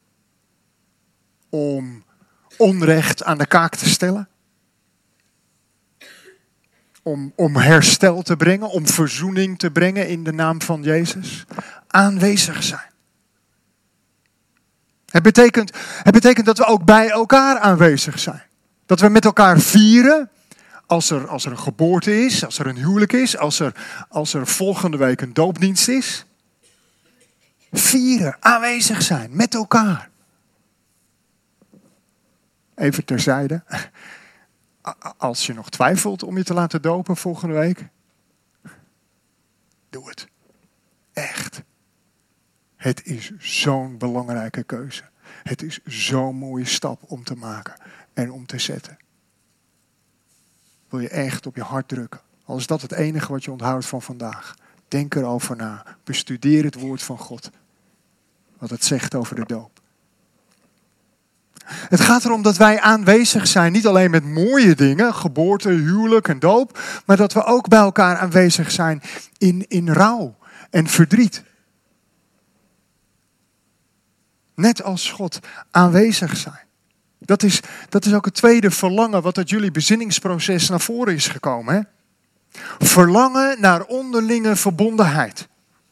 Om onrecht aan de kaak te stellen. Om herstel te brengen, om verzoening te brengen in de naam van Jezus. Aanwezig zijn. Het betekent dat we ook bij elkaar aanwezig zijn. Dat we met elkaar vieren als er een geboorte is, als er een huwelijk is, als er volgende week een doopdienst is. Vieren, aanwezig zijn, met elkaar. Even terzijde. Als je nog twijfelt om je te laten dopen volgende week, doe het. Echt. Het is zo'n belangrijke keuze. Het is zo'n mooie stap om te maken en om te zetten. Wil je echt op je hart drukken. Al is dat het enige wat je onthoudt van vandaag. Denk erover na. Bestudeer het woord van God. Wat het zegt over de doop. Het gaat erom dat wij aanwezig zijn, niet alleen met mooie dingen, geboorte, huwelijk en doop, maar dat we ook bij elkaar aanwezig zijn in rouw en verdriet. Net als God aanwezig zijn. Dat is ook het tweede verlangen wat uit jullie bezinningsproces naar voren is gekomen. Hè? Verlangen naar onderlinge verbondenheid.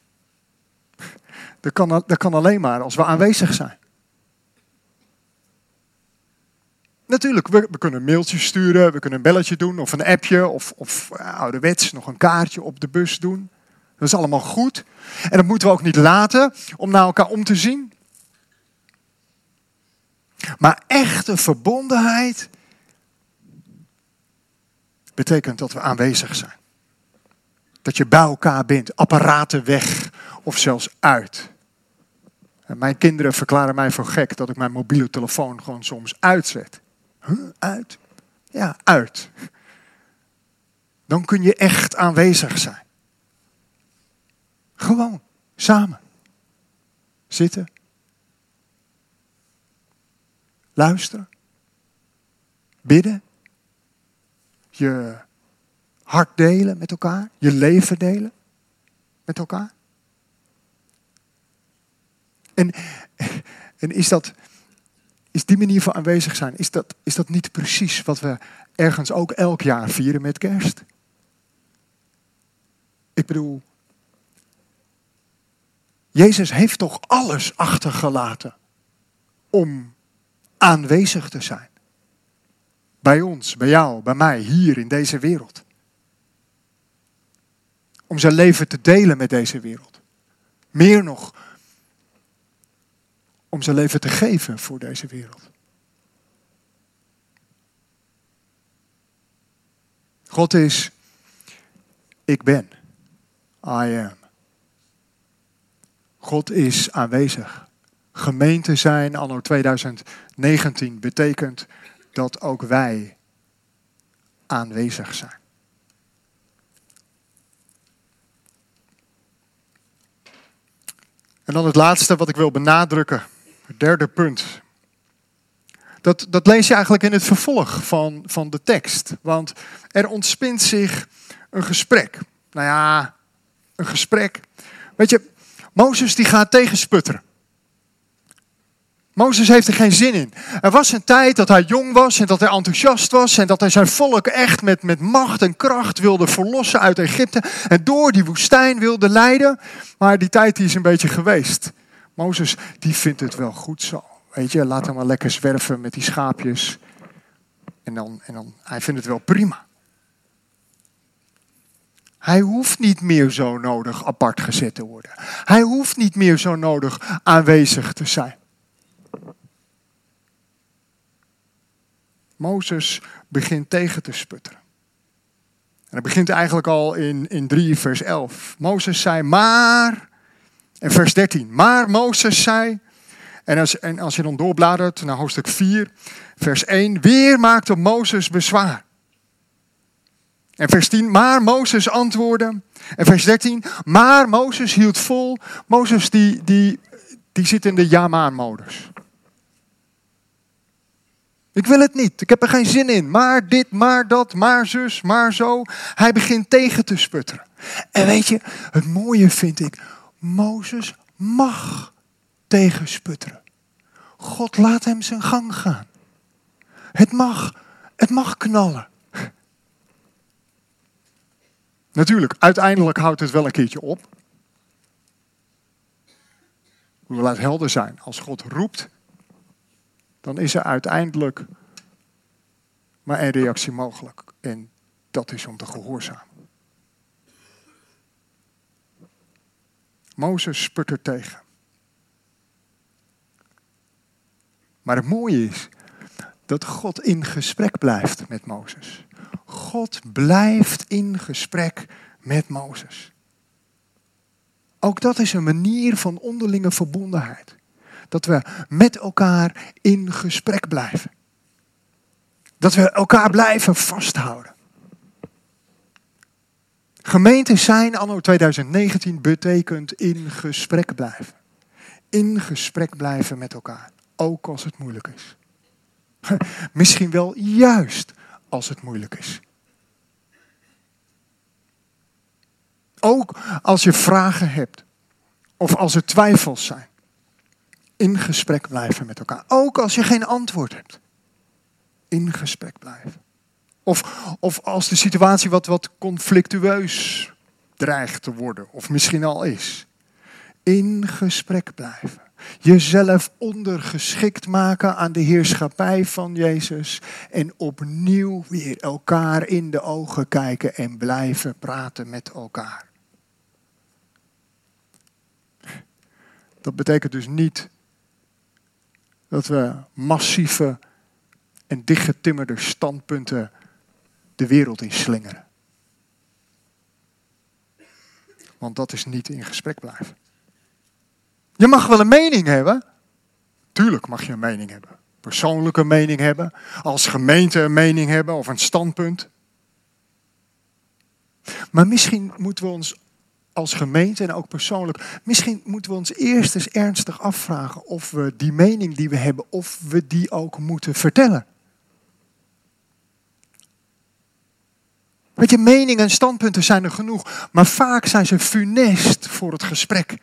Dat kan alleen maar als we aanwezig zijn. Natuurlijk, we kunnen een mailtje sturen, we kunnen een belletje doen of een appje of ouderwets nog een kaartje op de bus doen. Dat is allemaal goed. En dat moeten we ook niet laten om naar elkaar om te zien. Maar echte verbondenheid betekent dat we aanwezig zijn. Dat je bij elkaar bent, apparaten weg of zelfs uit. En mijn kinderen verklaren mij voor gek dat ik mijn mobiele telefoon gewoon soms uitzet. Uit? Ja, uit. Dan kun je echt aanwezig zijn. Gewoon, samen. Zitten. Luisteren. Bidden. Je hart delen met elkaar. Je leven delen met elkaar. En is die manier van aanwezig zijn, is dat niet precies wat we ergens ook elk jaar vieren met kerst? Ik bedoel, Jezus heeft toch alles achtergelaten om aanwezig te zijn. Bij ons, bij jou, bij mij, hier in deze wereld. Om zijn leven te delen met deze wereld. Meer nog, om zijn leven te geven voor deze wereld. God is, ik ben, I am. God is aanwezig. Gemeente zijn anno 2019 betekent dat ook wij aanwezig zijn. En dan het laatste wat ik wil benadrukken. Het derde punt. Dat lees je eigenlijk in het vervolg van de tekst. Want er ontspint zich een gesprek. Nou ja, een gesprek. Weet je, Mozes die gaat tegensputteren. Mozes heeft er geen zin in. Er was een tijd dat hij jong was en dat hij enthousiast was. En dat hij zijn volk echt met macht en kracht wilde verlossen uit Egypte. En door die woestijn wilde leiden. Maar die tijd die is een beetje geweest. Mozes die vindt het wel goed zo. Weet je, laat hem maar lekker zwerven met die schaapjes. En dan, hij vindt het wel prima. Hij hoeft niet meer zo nodig apart gezet te worden. Hij hoeft niet meer zo nodig aanwezig te zijn. Mozes begint tegen te sputteren. En dat begint eigenlijk al in 3 vers 11. Mozes zei maar, en vers 13. Maar Mozes zei, en als je dan doorbladert naar hoofdstuk 4, vers 1. Weer maakte Mozes bezwaar. En vers 10, maar Mozes antwoordde. En vers 13, maar Mozes hield vol. Mozes die zit in de ja-maar-modus. Ik wil het niet, ik heb er geen zin in. Maar dit, maar dat, maar zus, maar zo. Hij begint tegen te sputteren. En weet je, het mooie vind ik, Mozes mag tegensputteren. God laat hem zijn gang gaan. Het mag knallen. Natuurlijk, uiteindelijk houdt het wel een keertje op. Laat helder zijn, als God roept, dan is er uiteindelijk maar één reactie mogelijk. En dat is om te gehoorzamen. Mozes sputtert tegen. Maar het mooie is dat God in gesprek blijft met Mozes. God blijft in gesprek met Mozes. Ook dat is een manier van onderlinge verbondenheid. Dat we met elkaar in gesprek blijven. Dat we elkaar blijven vasthouden. Gemeente zijn anno 2019 betekent in gesprek blijven. In gesprek blijven met elkaar. Ook als het moeilijk is. Misschien wel juist als het moeilijk is. Ook als je vragen hebt. Of als er twijfels zijn. In gesprek blijven met elkaar. Ook als je geen antwoord hebt. In gesprek blijven. Of als de situatie wat conflictueus dreigt te worden. Of misschien al is. In gesprek blijven. Jezelf ondergeschikt maken aan de heerschappij van Jezus. En opnieuw weer elkaar in de ogen kijken en blijven praten met elkaar. Dat betekent dus niet dat we massieve en dichtgetimmerde standpunten de wereld in slingeren. Want dat is niet in gesprek blijven. Je mag wel een mening hebben. Tuurlijk mag je een mening hebben. Persoonlijke mening hebben. Als gemeente een mening hebben of een standpunt. Maar misschien moeten we ons als gemeente en ook persoonlijk, misschien moeten we ons eerst eens ernstig afvragen of we die mening die we hebben, of we die ook moeten vertellen. Weet je, meningen en standpunten zijn er genoeg, maar vaak zijn ze funest voor het gesprek.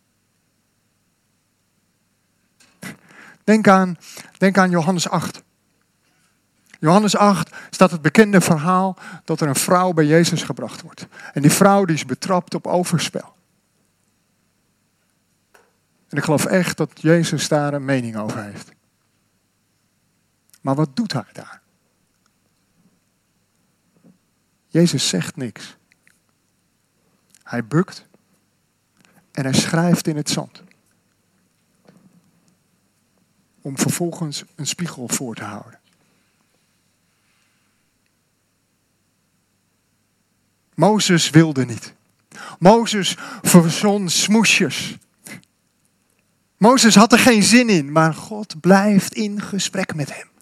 Denk aan Johannes 8. Johannes 8 staat het bekende verhaal dat er een vrouw bij Jezus gebracht wordt. En die vrouw die is betrapt op overspel. En ik geloof echt dat Jezus daar een mening over heeft. Maar wat doet hij daar? Jezus zegt niks. Hij bukt en hij schrijft in het zand. Om vervolgens een spiegel voor te houden. Mozes wilde niet. Mozes verzon smoesjes. Mozes had er geen zin in, maar God blijft in gesprek met hem.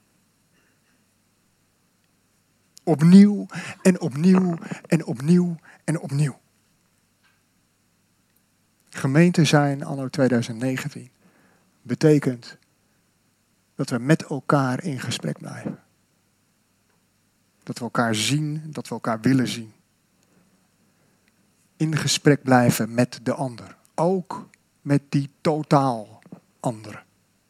Opnieuw en opnieuw en opnieuw en opnieuw. Gemeente zijn anno 2019 betekent dat we met elkaar in gesprek blijven. Dat we elkaar zien, dat we elkaar willen zien. In gesprek blijven met de ander. Ook met die totaal andere.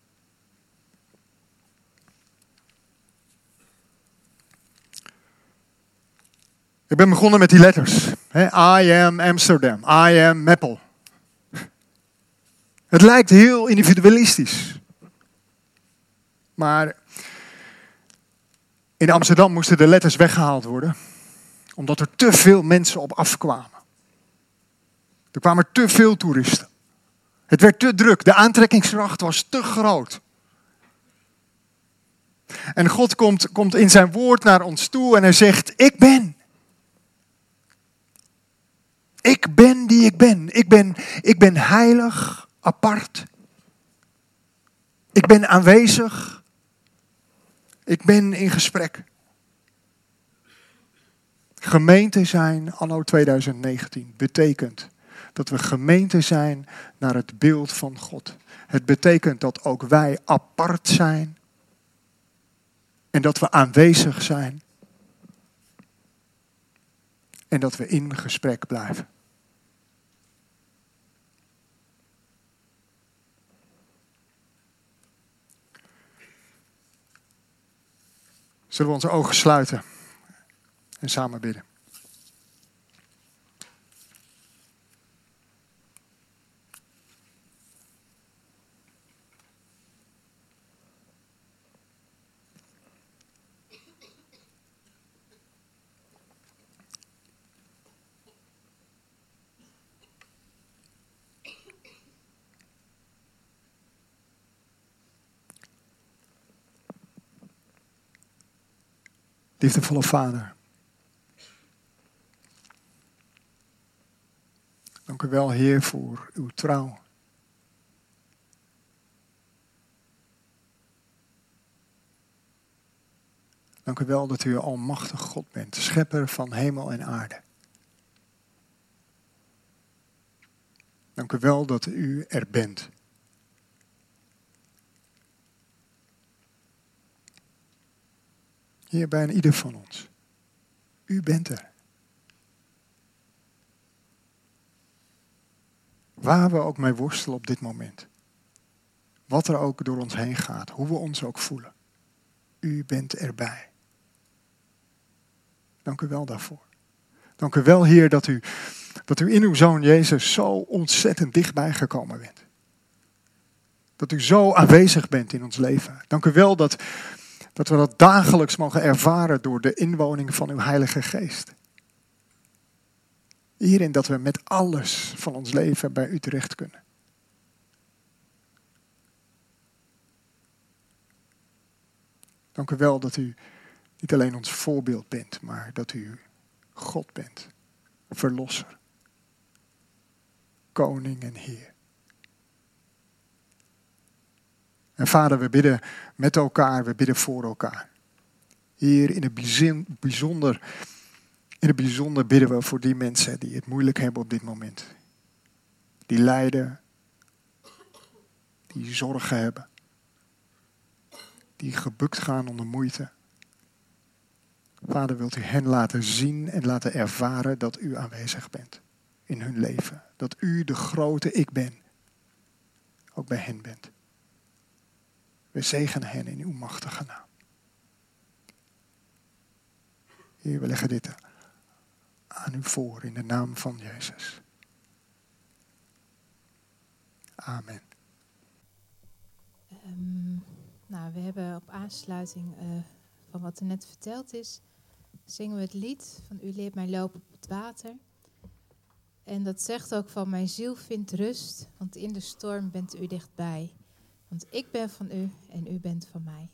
Ik ben begonnen met die letters. I am Amsterdam. I am Meppel. Het lijkt heel individualistisch. Maar in Amsterdam moesten de letters weggehaald worden. Omdat er te veel mensen op afkwamen. Er kwamen te veel toeristen. Het werd te druk. De aantrekkingskracht was te groot. En God komt in zijn woord naar ons toe en hij zegt, ik ben. Ik ben die ik ben. Ik ben heilig, apart. Ik ben aanwezig. Ik ben in gesprek. Gemeente zijn anno 2019 betekent dat we gemeente zijn naar het beeld van God. Het betekent dat ook wij apart zijn. En dat we aanwezig zijn. En dat we in gesprek blijven. Zullen we onze ogen sluiten en samen bidden? Liefdevolle Vader. Dank u wel, Heer, voor uw trouw. Dank u wel dat u een almachtig God bent, schepper van hemel en aarde. Dank u wel dat u er bent. Heer, bij ieder van ons. U bent er. Waar we ook mee worstelen op dit moment. Wat er ook door ons heen gaat. Hoe we ons ook voelen. U bent erbij. Dank u wel daarvoor. Dank u wel, Heer, dat u in uw Zoon Jezus zo ontzettend dichtbij gekomen bent. Dat u zo aanwezig bent in ons leven. Dank u wel dat we dat dagelijks mogen ervaren door de inwoning van uw Heilige Geest. Hierin dat we met alles van ons leven bij u terecht kunnen. Dank u wel dat u niet alleen ons voorbeeld bent, maar dat u God bent. Verlosser. Koning en Heer. En Vader, we bidden met elkaar, we bidden voor elkaar. Heer, in het bijzonder bidden we voor die mensen die het moeilijk hebben op dit moment. Die lijden, die zorgen hebben, die gebukt gaan onder moeite. Vader, wilt u hen laten zien en laten ervaren dat u aanwezig bent in hun leven. Dat u de grote ik ben ook bij hen bent. We zegenen hen in uw machtige naam. Heer, we leggen dit aan u voor in de naam van Jezus. Amen. We hebben op aansluiting van wat er net verteld is, zingen we het lied van U leert mij lopen op het water. En dat zegt ook van mijn ziel vindt rust, want in de storm bent U dichtbij. Want ik ben van U en U bent van mij.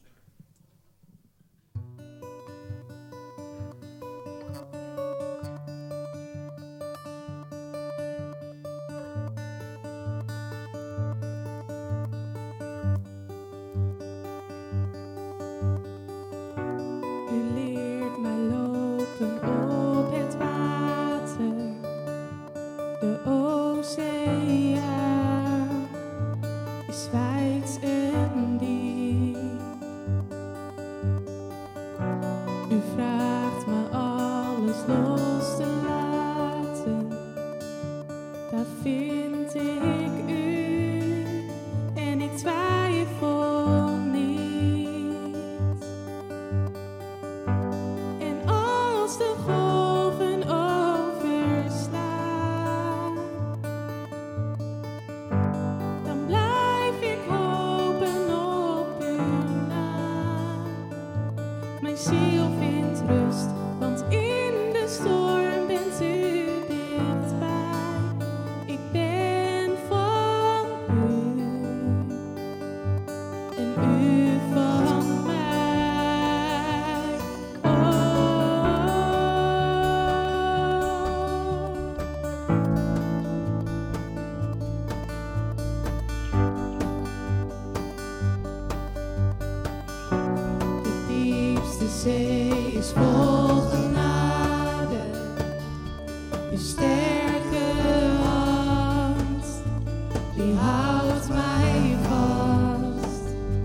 zee is vol genade, uw sterke hand, die houdt mij vast.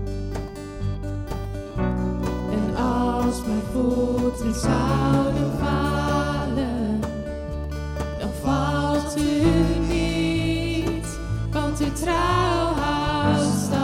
En als mijn voeten zouden falen, dan valt u niet, want uw trouw houdt stand.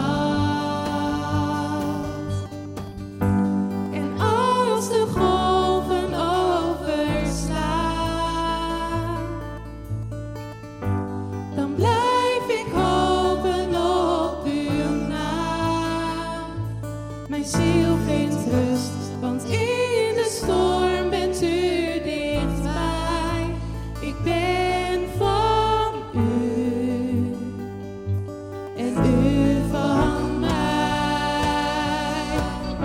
Mijn ziel vindt rust, want in de storm bent u dichtbij. Ik ben van u en u van mij.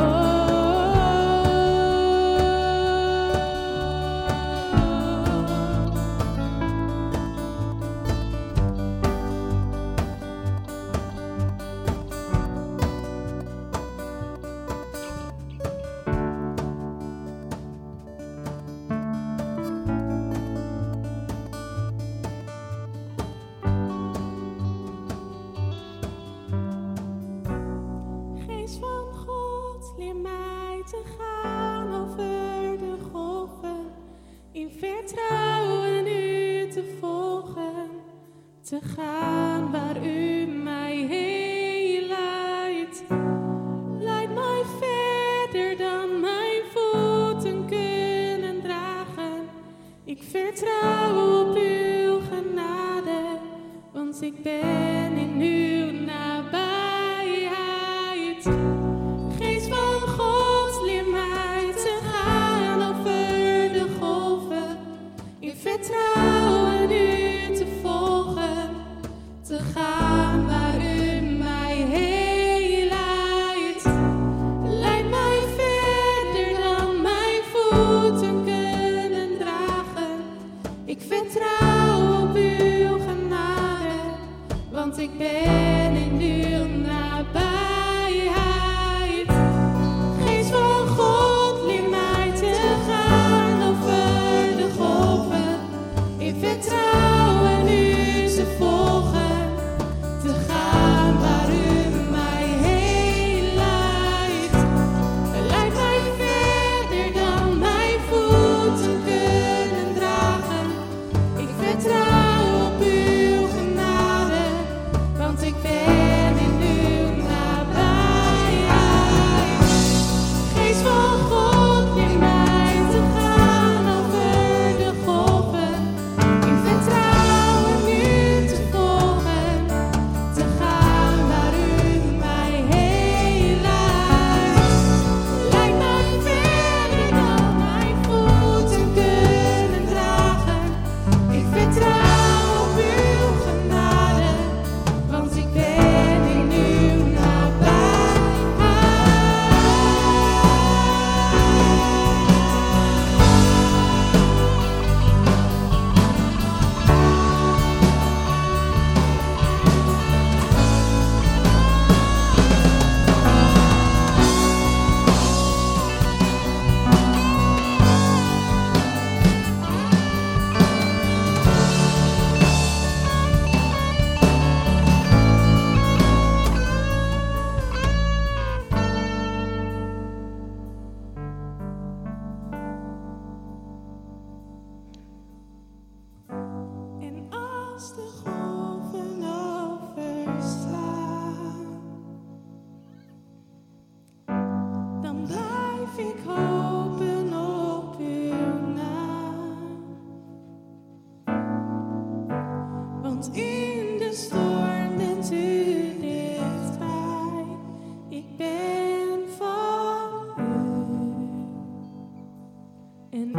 Geest van God, leer mij te gaan over de golven, in vertrouwen u te volgen, te gaan waar u mij heen leidt. Leid mij verder dan mijn voeten kunnen dragen. Ik vertrouw op uw genade, want ik ben in uw nabijheid. Geest van God, leer mij te gaan over de golven, in vertrouwen u te volgen, te gaan waar u mij heen leidt. Leid mij verder dan mijn voeten kunnen dragen. Ik vertrouw op uw genade, want ik ben in u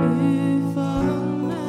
u van mij.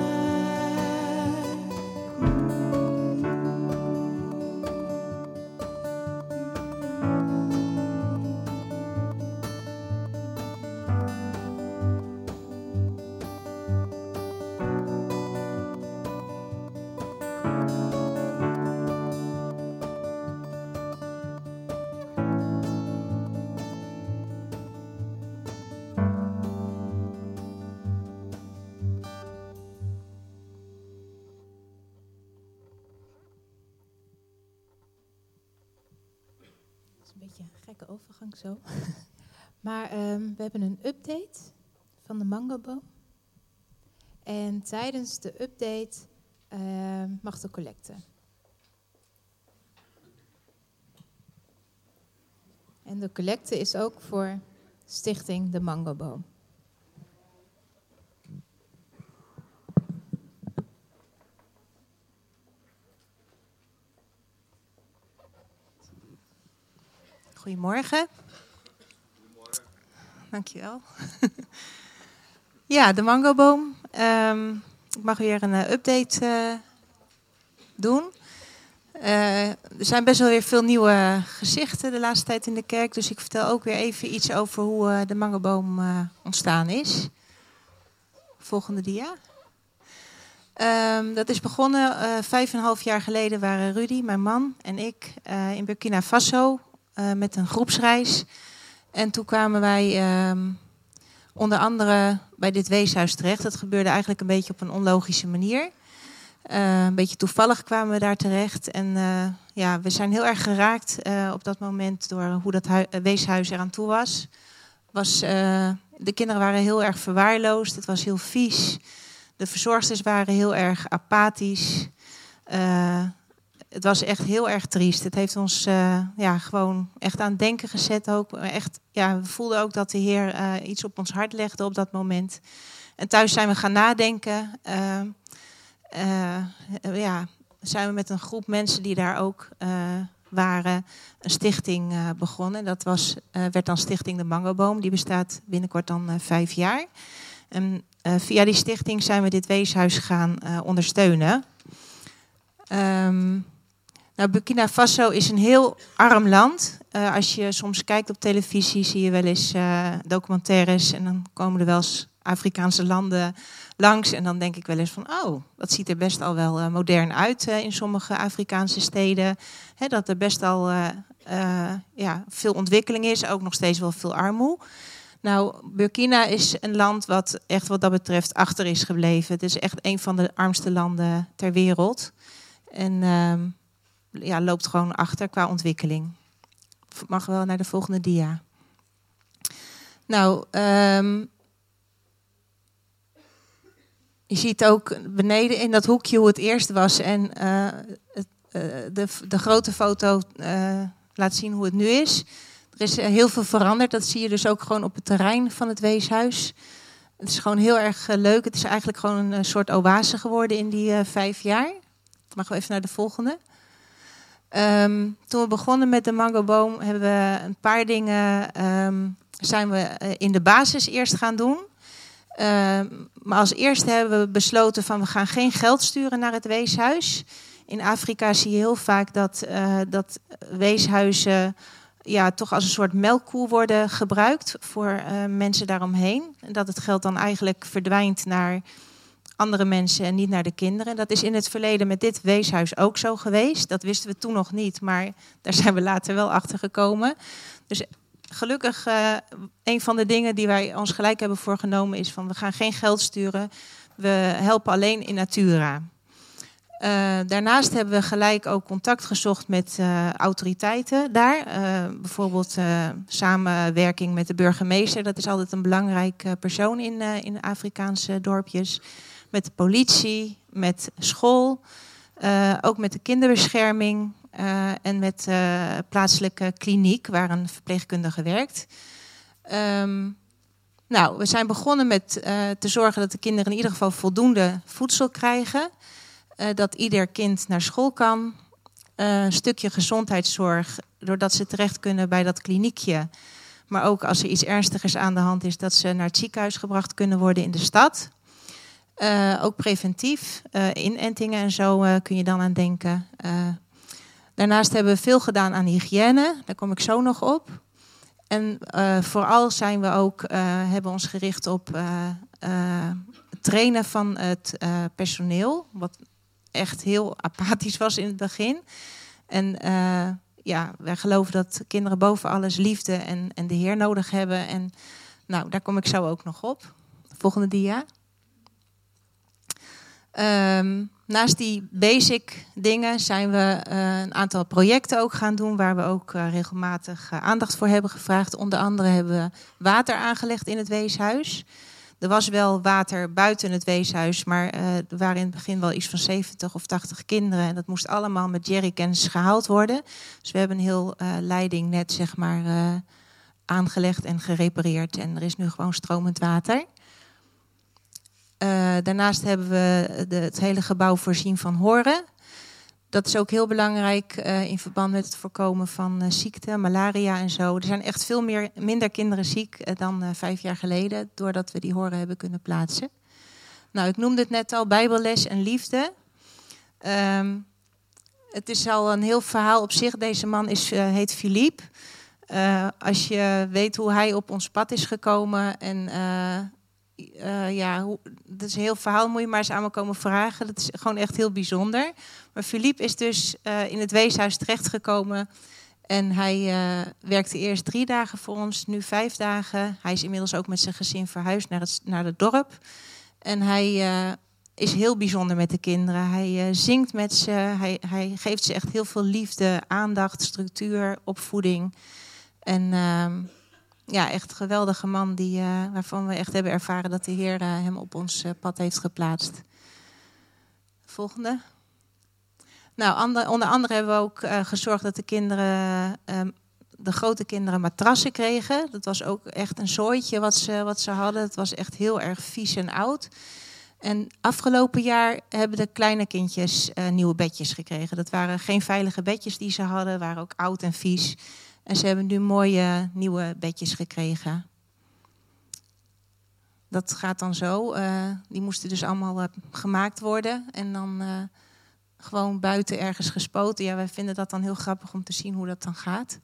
Een beetje een gekke overgang zo. Maar we hebben een update van de mangoboom. En tijdens de update mag de collecte. En de collecte is ook voor Stichting de Mangoboom. Goedemorgen. Dankjewel. Ja, de mangoboom. Ik mag weer een update doen. Er zijn best wel weer veel nieuwe gezichten de laatste tijd in de kerk. Dus ik vertel ook weer even iets over hoe de mangoboom ontstaan is. Volgende dia. Dat is begonnen 5,5 jaar geleden waren Rudy, mijn man, en ik in Burkina Faso met een groepsreis. En toen kwamen wij onder andere bij dit weeshuis terecht. Dat gebeurde eigenlijk een beetje op een onlogische manier. Een beetje toevallig kwamen we daar terecht. En ja, we zijn heel erg geraakt op dat moment door hoe dat weeshuis eraan toe was. De kinderen waren heel erg verwaarloosd. Het was heel vies. De verzorgsters waren heel erg apathisch. Het was echt heel erg triest. Het heeft ons gewoon echt aan het denken gezet ook. Echt, we voelden ook dat de Heer iets op ons hart legde op dat moment. En thuis zijn we gaan nadenken. Zijn we met een groep mensen die daar ook waren een stichting begonnen. Dat werd dan Stichting de Mangoboom. Die bestaat binnenkort dan 5 jaar. En via die stichting zijn we dit weeshuis gaan ondersteunen. Burkina Faso is een heel arm land. Als je soms kijkt op televisie zie je wel eens documentaires. En dan komen er wel eens Afrikaanse landen langs. En dan denk ik wel eens van, dat ziet er best al wel modern uit in sommige Afrikaanse steden. Dat er best al veel ontwikkeling is. Ook nog steeds wel veel armoede. Nou, Burkina is een land wat echt wat dat betreft achter is gebleven. Het is echt een van de armste landen ter wereld. En loopt gewoon achter qua ontwikkeling. Mag wel naar de volgende dia. Nou, je ziet ook beneden in dat hoekje hoe het eerst was. En de grote foto laat zien hoe het nu is. Er is heel veel veranderd. Dat zie je dus ook gewoon op het terrein van het weeshuis. Het is gewoon heel erg leuk. Het is eigenlijk gewoon een soort oase geworden in die 5 jaar. Mag we even naar de volgende. Toen we begonnen met de mangoboom hebben we een paar dingen zijn we in de basis eerst gaan doen. Maar als eerste hebben we besloten van we gaan geen geld sturen naar het weeshuis. In Afrika zie je heel vaak dat weeshuizen toch als een soort melkkoe worden gebruikt voor mensen daaromheen. En dat het geld dan eigenlijk verdwijnt naar andere mensen en niet naar de kinderen. Dat is in het verleden met dit weeshuis ook zo geweest. Dat wisten we toen nog niet, maar daar zijn we later wel achter gekomen. Dus gelukkig, een van de dingen die wij ons gelijk hebben voorgenomen is van we gaan geen geld sturen. We helpen alleen in natura. Daarnaast hebben we gelijk ook contact gezocht met autoriteiten daar. Bijvoorbeeld samenwerking met de burgemeester. Dat is altijd een belangrijk persoon in Afrikaanse dorpjes. Met de politie, met school, ook met de kinderbescherming en met plaatselijke kliniek waar een verpleegkundige werkt. We zijn begonnen met te zorgen dat de kinderen in ieder geval voldoende voedsel krijgen. Dat ieder kind naar school kan. Een stukje gezondheidszorg, doordat ze terecht kunnen bij dat kliniekje. Maar ook als er iets ernstigers aan de hand is, dat ze naar het ziekenhuis gebracht kunnen worden in de stad. Ook preventief, inentingen en zo kun je dan aan denken. Daarnaast hebben we veel gedaan aan hygiëne, daar kom ik zo nog op. En vooral zijn we ook, hebben ons gericht op het trainen van het personeel, wat echt heel apathisch was in het begin. En wij geloven dat kinderen boven alles liefde en de Heer nodig hebben. En nou, daar kom ik zo ook nog op. Volgende dia. Naast die basic dingen zijn we een aantal projecten ook gaan doen, waar we ook regelmatig aandacht voor hebben gevraagd. Onder andere hebben we water aangelegd in het weeshuis. Er was wel water buiten het weeshuis, maar er waren in het begin wel iets van 70 of 80 kinderen. En dat moest allemaal met jerrycans gehaald worden. Dus we hebben een heel leidingnet, zeg maar, aangelegd en gerepareerd. En er is nu gewoon stromend water. Daarnaast hebben we het hele gebouw voorzien van horen. Dat is ook heel belangrijk in verband met het voorkomen van ziekte, malaria en zo. Er zijn echt veel minder kinderen ziek dan 5 jaar geleden, doordat we die horen hebben kunnen plaatsen. Nou, ik noemde het net al, bijbelles en liefde. Het is al een heel verhaal op zich. Deze man heet Philippe. Als je weet hoe hij op ons pad is gekomen en... dat is een heel verhaal, moet je maar eens aan me komen vragen. Dat is gewoon echt heel bijzonder. Maar Philippe is dus in het weeshuis terechtgekomen. En hij werkte eerst 3 dagen voor ons, nu 5 dagen. Hij is inmiddels ook met zijn gezin verhuisd naar het dorp. En hij is heel bijzonder met de kinderen. Hij zingt met ze, hij geeft ze echt heel veel liefde, aandacht, structuur, opvoeding. En... echt een geweldige man waarvan we echt hebben ervaren dat de Heer hem op ons pad heeft geplaatst. Volgende. Nou, onder andere hebben we ook gezorgd dat de grote kinderen matrassen kregen. Dat was ook echt een zooitje wat ze hadden. Het was echt heel erg vies en oud. En afgelopen jaar hebben de kleine kindjes nieuwe bedjes gekregen. Dat waren geen veilige bedjes die ze hadden, waren ook oud en vies. En ze hebben nu mooie nieuwe bedjes gekregen. Dat gaat dan zo. Die moesten dus allemaal gemaakt worden. En dan gewoon buiten ergens gespoten. Ja, wij vinden dat dan heel grappig om te zien hoe dat dan gaat.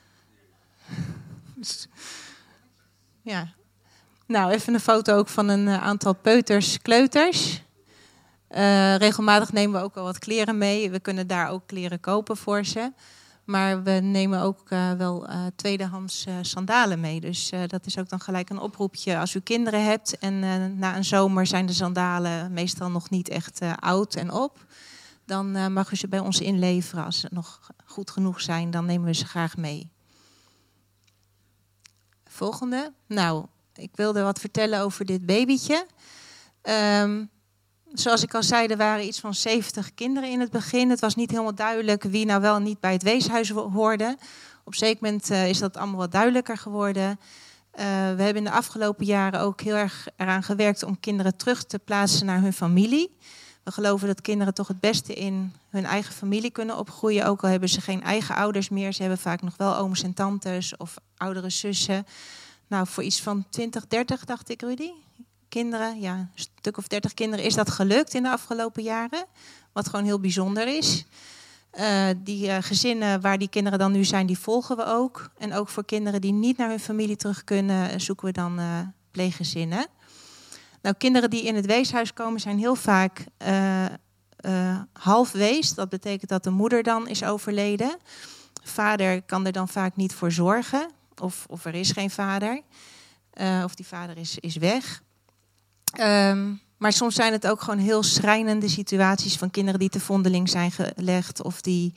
Ja. Nou, even een foto ook van een aantal peuters, kleuters. Regelmatig nemen we ook wel wat kleren mee. We kunnen daar ook kleren kopen voor ze. Maar we nemen ook wel tweedehands sandalen mee. Dus dat is ook dan gelijk een oproepje. Als u kinderen hebt en na een zomer zijn de sandalen meestal nog niet echt oud en op. Dan mag u ze bij ons inleveren. Als ze nog goed genoeg zijn, dan nemen we ze graag mee. Volgende. Nou, ik wilde wat vertellen over dit babytje. Zoals ik al zei, er waren iets van 70 kinderen in het begin. Het was niet helemaal duidelijk wie nou wel niet bij het weeshuis hoorde. Op een zeker moment is dat allemaal wat duidelijker geworden. We hebben in de afgelopen jaren ook heel erg eraan gewerkt om kinderen terug te plaatsen naar hun familie. We geloven dat kinderen toch het beste in hun eigen familie kunnen opgroeien. Ook al hebben ze geen eigen ouders meer. Ze hebben vaak nog wel ooms en tantes of oudere zussen. Nou, voor iets van 20, 30 dacht ik, Rudy. Kinderen, ja, een stuk of 30 kinderen is dat gelukt in de afgelopen jaren. Wat gewoon heel bijzonder is. Die gezinnen waar die kinderen dan nu zijn, die volgen we ook. En ook voor kinderen die niet naar hun familie terug kunnen, zoeken we dan pleeggezinnen. Nou, kinderen die in het weeshuis komen zijn heel vaak half wees. Dat betekent dat de moeder dan is overleden. Vader kan er dan vaak niet voor zorgen. Of er is geen vader. Of die vader is weg. Maar soms zijn het ook gewoon heel schrijnende situaties van kinderen die te vondeling zijn gelegd. Of die...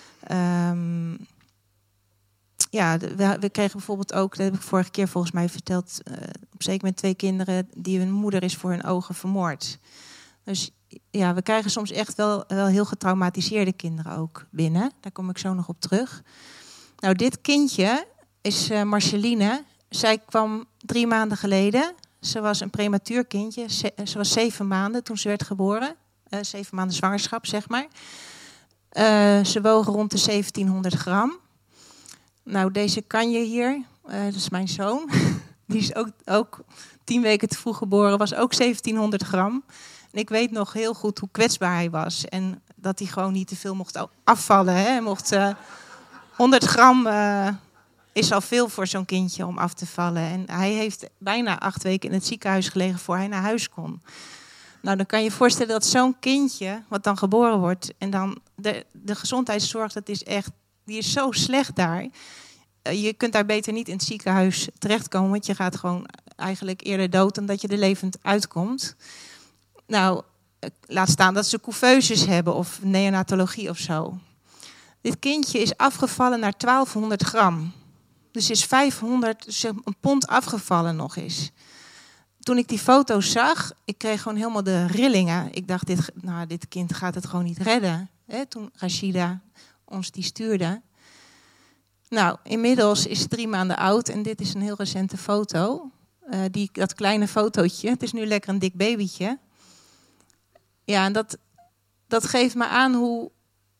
we kregen bijvoorbeeld ook, dat heb ik vorige keer volgens mij verteld, op zeker met 2 kinderen die hun moeder is voor hun ogen vermoord. Dus ja, we krijgen soms echt wel heel getraumatiseerde kinderen ook binnen. Daar kom ik zo nog op terug. Nou, dit kindje is Marceline. Zij kwam 3 maanden geleden. Ze was een prematuur kindje. Ze was 7 maanden toen ze werd geboren. 7 maanden zwangerschap, zeg maar. Ze woog rond de 1700 gram. Nou, deze Kanje hier, dat is mijn zoon. Die is ook 10 weken te vroeg geboren, was ook 1700 gram. En ik weet nog heel goed hoe kwetsbaar hij was. En dat hij gewoon niet te veel mocht afvallen. Hè. Hij mocht 100 gram is al veel voor zo'n kindje om af te vallen. En hij heeft bijna 8 weken in het ziekenhuis gelegen voor hij naar huis kon. Nou, dan kan je je voorstellen dat zo'n kindje, wat dan geboren wordt, en dan de gezondheidszorg, die is zo slecht daar. Je kunt daar beter niet in het ziekenhuis terechtkomen, want je gaat gewoon eigenlijk eerder dood dan dat je er levend uitkomt. Nou, laat staan dat ze couveuses hebben of neonatologie of zo. Dit kindje is afgevallen naar 1200 gram. Dus is 500, een pond afgevallen nog eens. Toen ik die foto's zag, ik kreeg gewoon helemaal de rillingen. Ik dacht, dit kind gaat het gewoon niet redden. Hè, toen Rashida ons die stuurde. Nou, inmiddels is ze 3 maanden oud en dit is een heel recente foto. Dat kleine fotootje, het is nu lekker een dik babytje. Ja, en dat geeft me aan hoe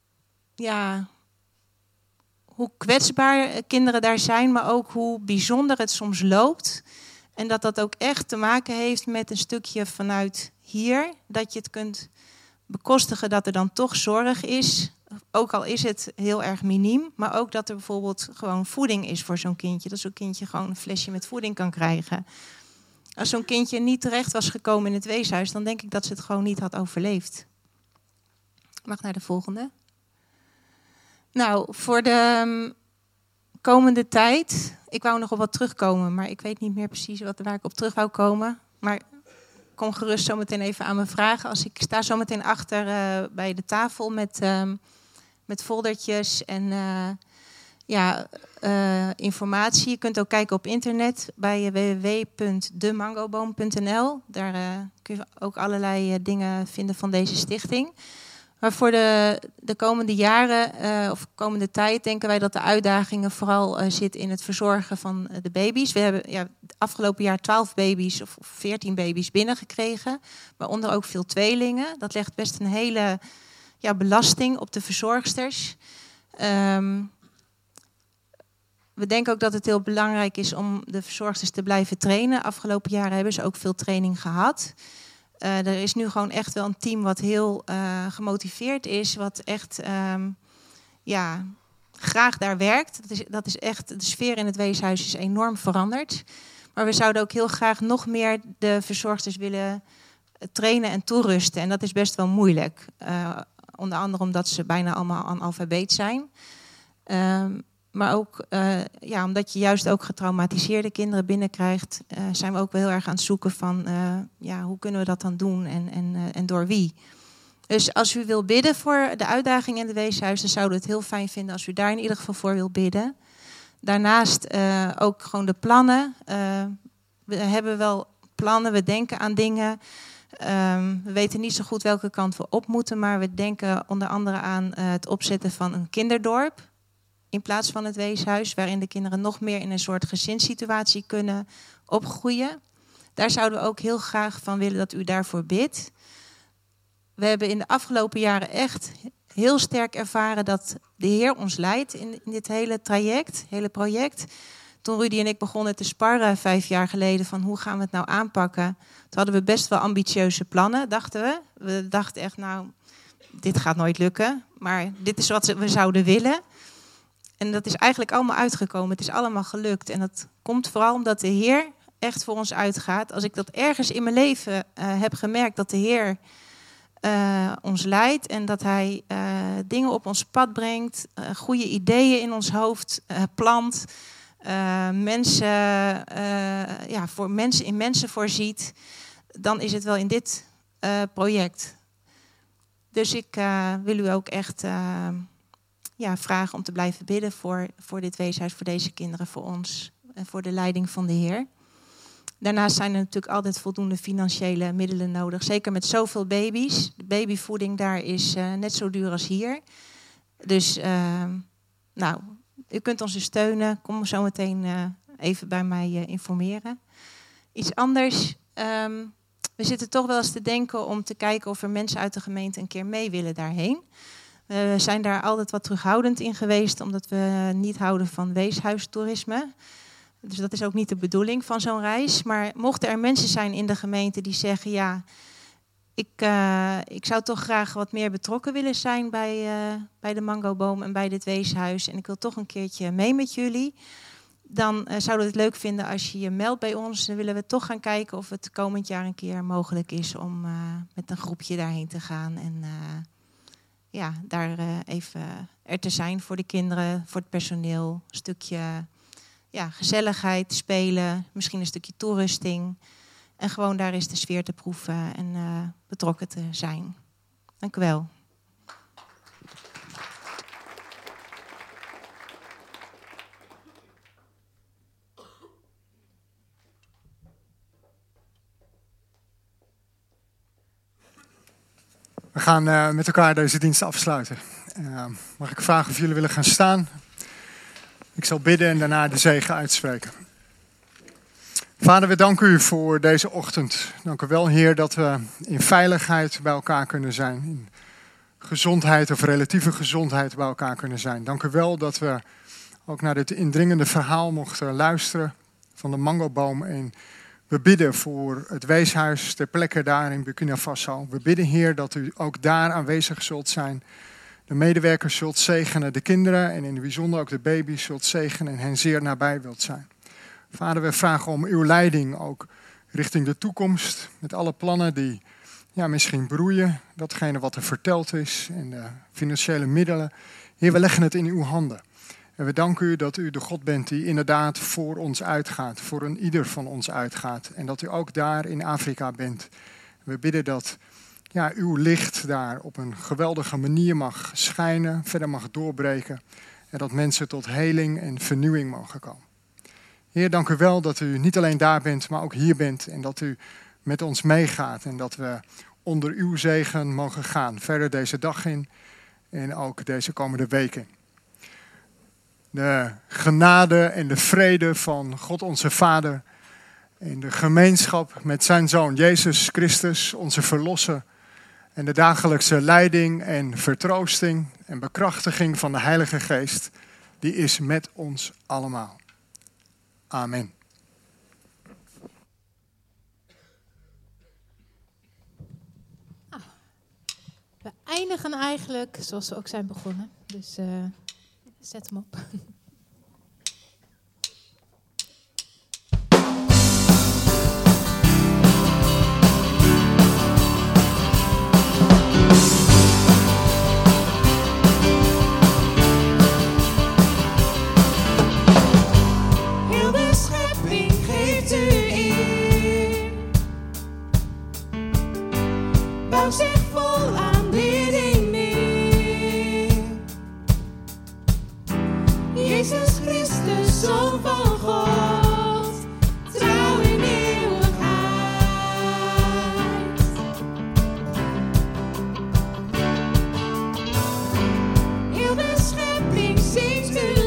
kwetsbaar kinderen daar zijn, maar ook hoe bijzonder het soms loopt. En dat ook echt te maken heeft met een stukje vanuit hier, dat je het kunt bekostigen dat er dan toch zorg is. Ook al is het heel erg miniem, maar ook dat er bijvoorbeeld gewoon voeding is voor zo'n kindje. Dat zo'n kindje gewoon een flesje met voeding kan krijgen. Als zo'n kindje niet terecht was gekomen in het weeshuis, dan denk ik dat ze het gewoon niet had overleefd. Ik mag naar de volgende. Nou, voor de komende tijd, ik wou nog op wat terugkomen, maar ik weet niet meer precies waar ik op terug wou komen. Maar kom gerust zo meteen even aan me vragen. Ik sta zo meteen achter bij de tafel met foldertjes en informatie. Je kunt ook kijken op internet bij www.demangoboom.nl. Daar kun je ook allerlei dingen vinden van deze stichting. Maar voor de komende jaren of komende tijd denken wij dat de uitdagingen vooral zitten in het verzorgen van de baby's. We hebben het afgelopen jaar 12 baby's of 14 baby's binnengekregen. Waaronder ook veel tweelingen. Dat legt best een hele belasting op de verzorgsters. We denken ook dat het heel belangrijk is om de verzorgsters te blijven trainen. Afgelopen jaren hebben ze ook veel training gehad. Er is nu gewoon echt wel een team wat heel gemotiveerd is. Wat echt graag daar werkt. Dat is echt, de sfeer in het weeshuis is enorm veranderd. Maar we zouden ook heel graag nog meer de verzorgsters willen trainen en toerusten. En dat is best wel moeilijk. Onder andere omdat ze bijna allemaal analfabeet zijn. Maar ook omdat je juist ook getraumatiseerde kinderen binnenkrijgt, zijn we ook wel heel erg aan het zoeken van hoe kunnen we dat dan doen en door wie. Dus als u wil bidden voor de uitdaging in het weeshuis, dan zouden we het heel fijn vinden als u daar in ieder geval voor wil bidden. Daarnaast ook gewoon de plannen. We hebben wel plannen, we denken aan dingen. We weten niet zo goed welke kant we op moeten, maar we denken onder andere aan het opzetten van een kinderdorp in plaats van het weeshuis, waarin de kinderen nog meer in een soort gezinssituatie kunnen opgroeien. Daar zouden we ook heel graag van willen dat u daarvoor bidt. We hebben in de afgelopen jaren echt heel sterk ervaren dat de Heer ons leidt in dit hele traject, hele project. Toen Rudy en ik begonnen te sparren 5 jaar geleden van hoe gaan we het nou aanpakken, toen hadden we best wel ambitieuze plannen, dachten we. We dachten echt, dit gaat nooit lukken, maar dit is wat we zouden willen. En dat is eigenlijk allemaal uitgekomen. Het is allemaal gelukt. En dat komt vooral omdat de Heer echt voor ons uitgaat. Als ik dat ergens in mijn leven heb gemerkt, dat de Heer ons leidt en dat Hij dingen op ons pad brengt, goede ideeën in ons hoofd plant, voor mensen in mensen voorziet, dan is het wel in dit project. Dus ik wil u ook echt vragen om te blijven bidden voor dit weeshuis, voor deze kinderen, voor ons en voor de leiding van de Heer. Daarnaast zijn er natuurlijk altijd voldoende financiële middelen nodig. Zeker met zoveel baby's. De babyvoeding daar is net zo duur als hier. Dus u kunt ons dus steunen. Kom zo meteen even bij mij informeren. Iets anders. We zitten toch wel eens te denken om te kijken of er mensen uit de gemeente een keer mee willen daarheen. We zijn daar altijd wat terughoudend in geweest, omdat we niet houden van weeshuistoerisme. Dus dat is ook niet de bedoeling van zo'n reis. Maar mochten er mensen zijn in de gemeente die zeggen... ja, ik zou toch graag wat meer betrokken willen zijn bij de Mangoboom en bij dit weeshuis. En ik wil toch een keertje mee met jullie. Dan zouden we het leuk vinden als je je meldt bij ons. Dan willen we toch gaan kijken of het komend jaar een keer mogelijk is om met een groepje daarheen te gaan. En daar even er te zijn voor de kinderen, voor het personeel. Een stukje gezelligheid, spelen, misschien een stukje toerusting. En gewoon daar is de sfeer te proeven en betrokken te zijn. Dank u wel. We gaan met elkaar deze dienst afsluiten. Mag ik vragen of jullie willen gaan staan? Ik zal bidden en daarna de zegen uitspreken. Vader, we danken u voor deze ochtend. Dank u wel, Heer, dat we in veiligheid bij elkaar kunnen zijn. In gezondheid of relatieve gezondheid bij elkaar kunnen zijn. Dank u wel dat we ook naar dit indringende verhaal mochten luisteren van de Mangoboom. En we bidden voor het weeshuis ter plekke daar in Burkina Faso. We bidden, Heer, dat u ook daar aanwezig zult zijn. De medewerkers zult zegenen, de kinderen en in het bijzonder ook de baby's zult zegenen en hen zeer nabij wilt zijn. Vader, we vragen om uw leiding ook richting de toekomst. Met alle plannen die misschien broeien. Datgene wat er verteld is en de financiële middelen. Heer, we leggen het in uw handen. En we danken u dat u de God bent die inderdaad voor ons uitgaat. Voor een ieder van ons uitgaat. En dat u ook daar in Afrika bent. We bidden dat uw licht daar op een geweldige manier mag schijnen. Verder mag doorbreken. En dat mensen tot heling en vernieuwing mogen komen. Heer, dank u wel dat u niet alleen daar bent, maar ook hier bent. En dat u met ons meegaat. En dat we onder uw zegen mogen gaan. Verder deze dag in en ook deze komende weken. De genade en de vrede van God onze Vader. En de gemeenschap met zijn Zoon Jezus Christus, onze Verlosser. En de dagelijkse leiding en vertroosting en bekrachtiging van de Heilige Geest. Die is met ons allemaal. Amen. We eindigen eigenlijk zoals we ook zijn begonnen. Dus zet hem op. Heel de schepping geeft u eer. Bouw zich vol aanbidding neer. Jezus Christus, Zoon van God, trouw in eeuwigheid. Heel de schepping zingt u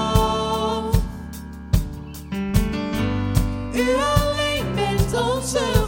lof. U alleen bent onze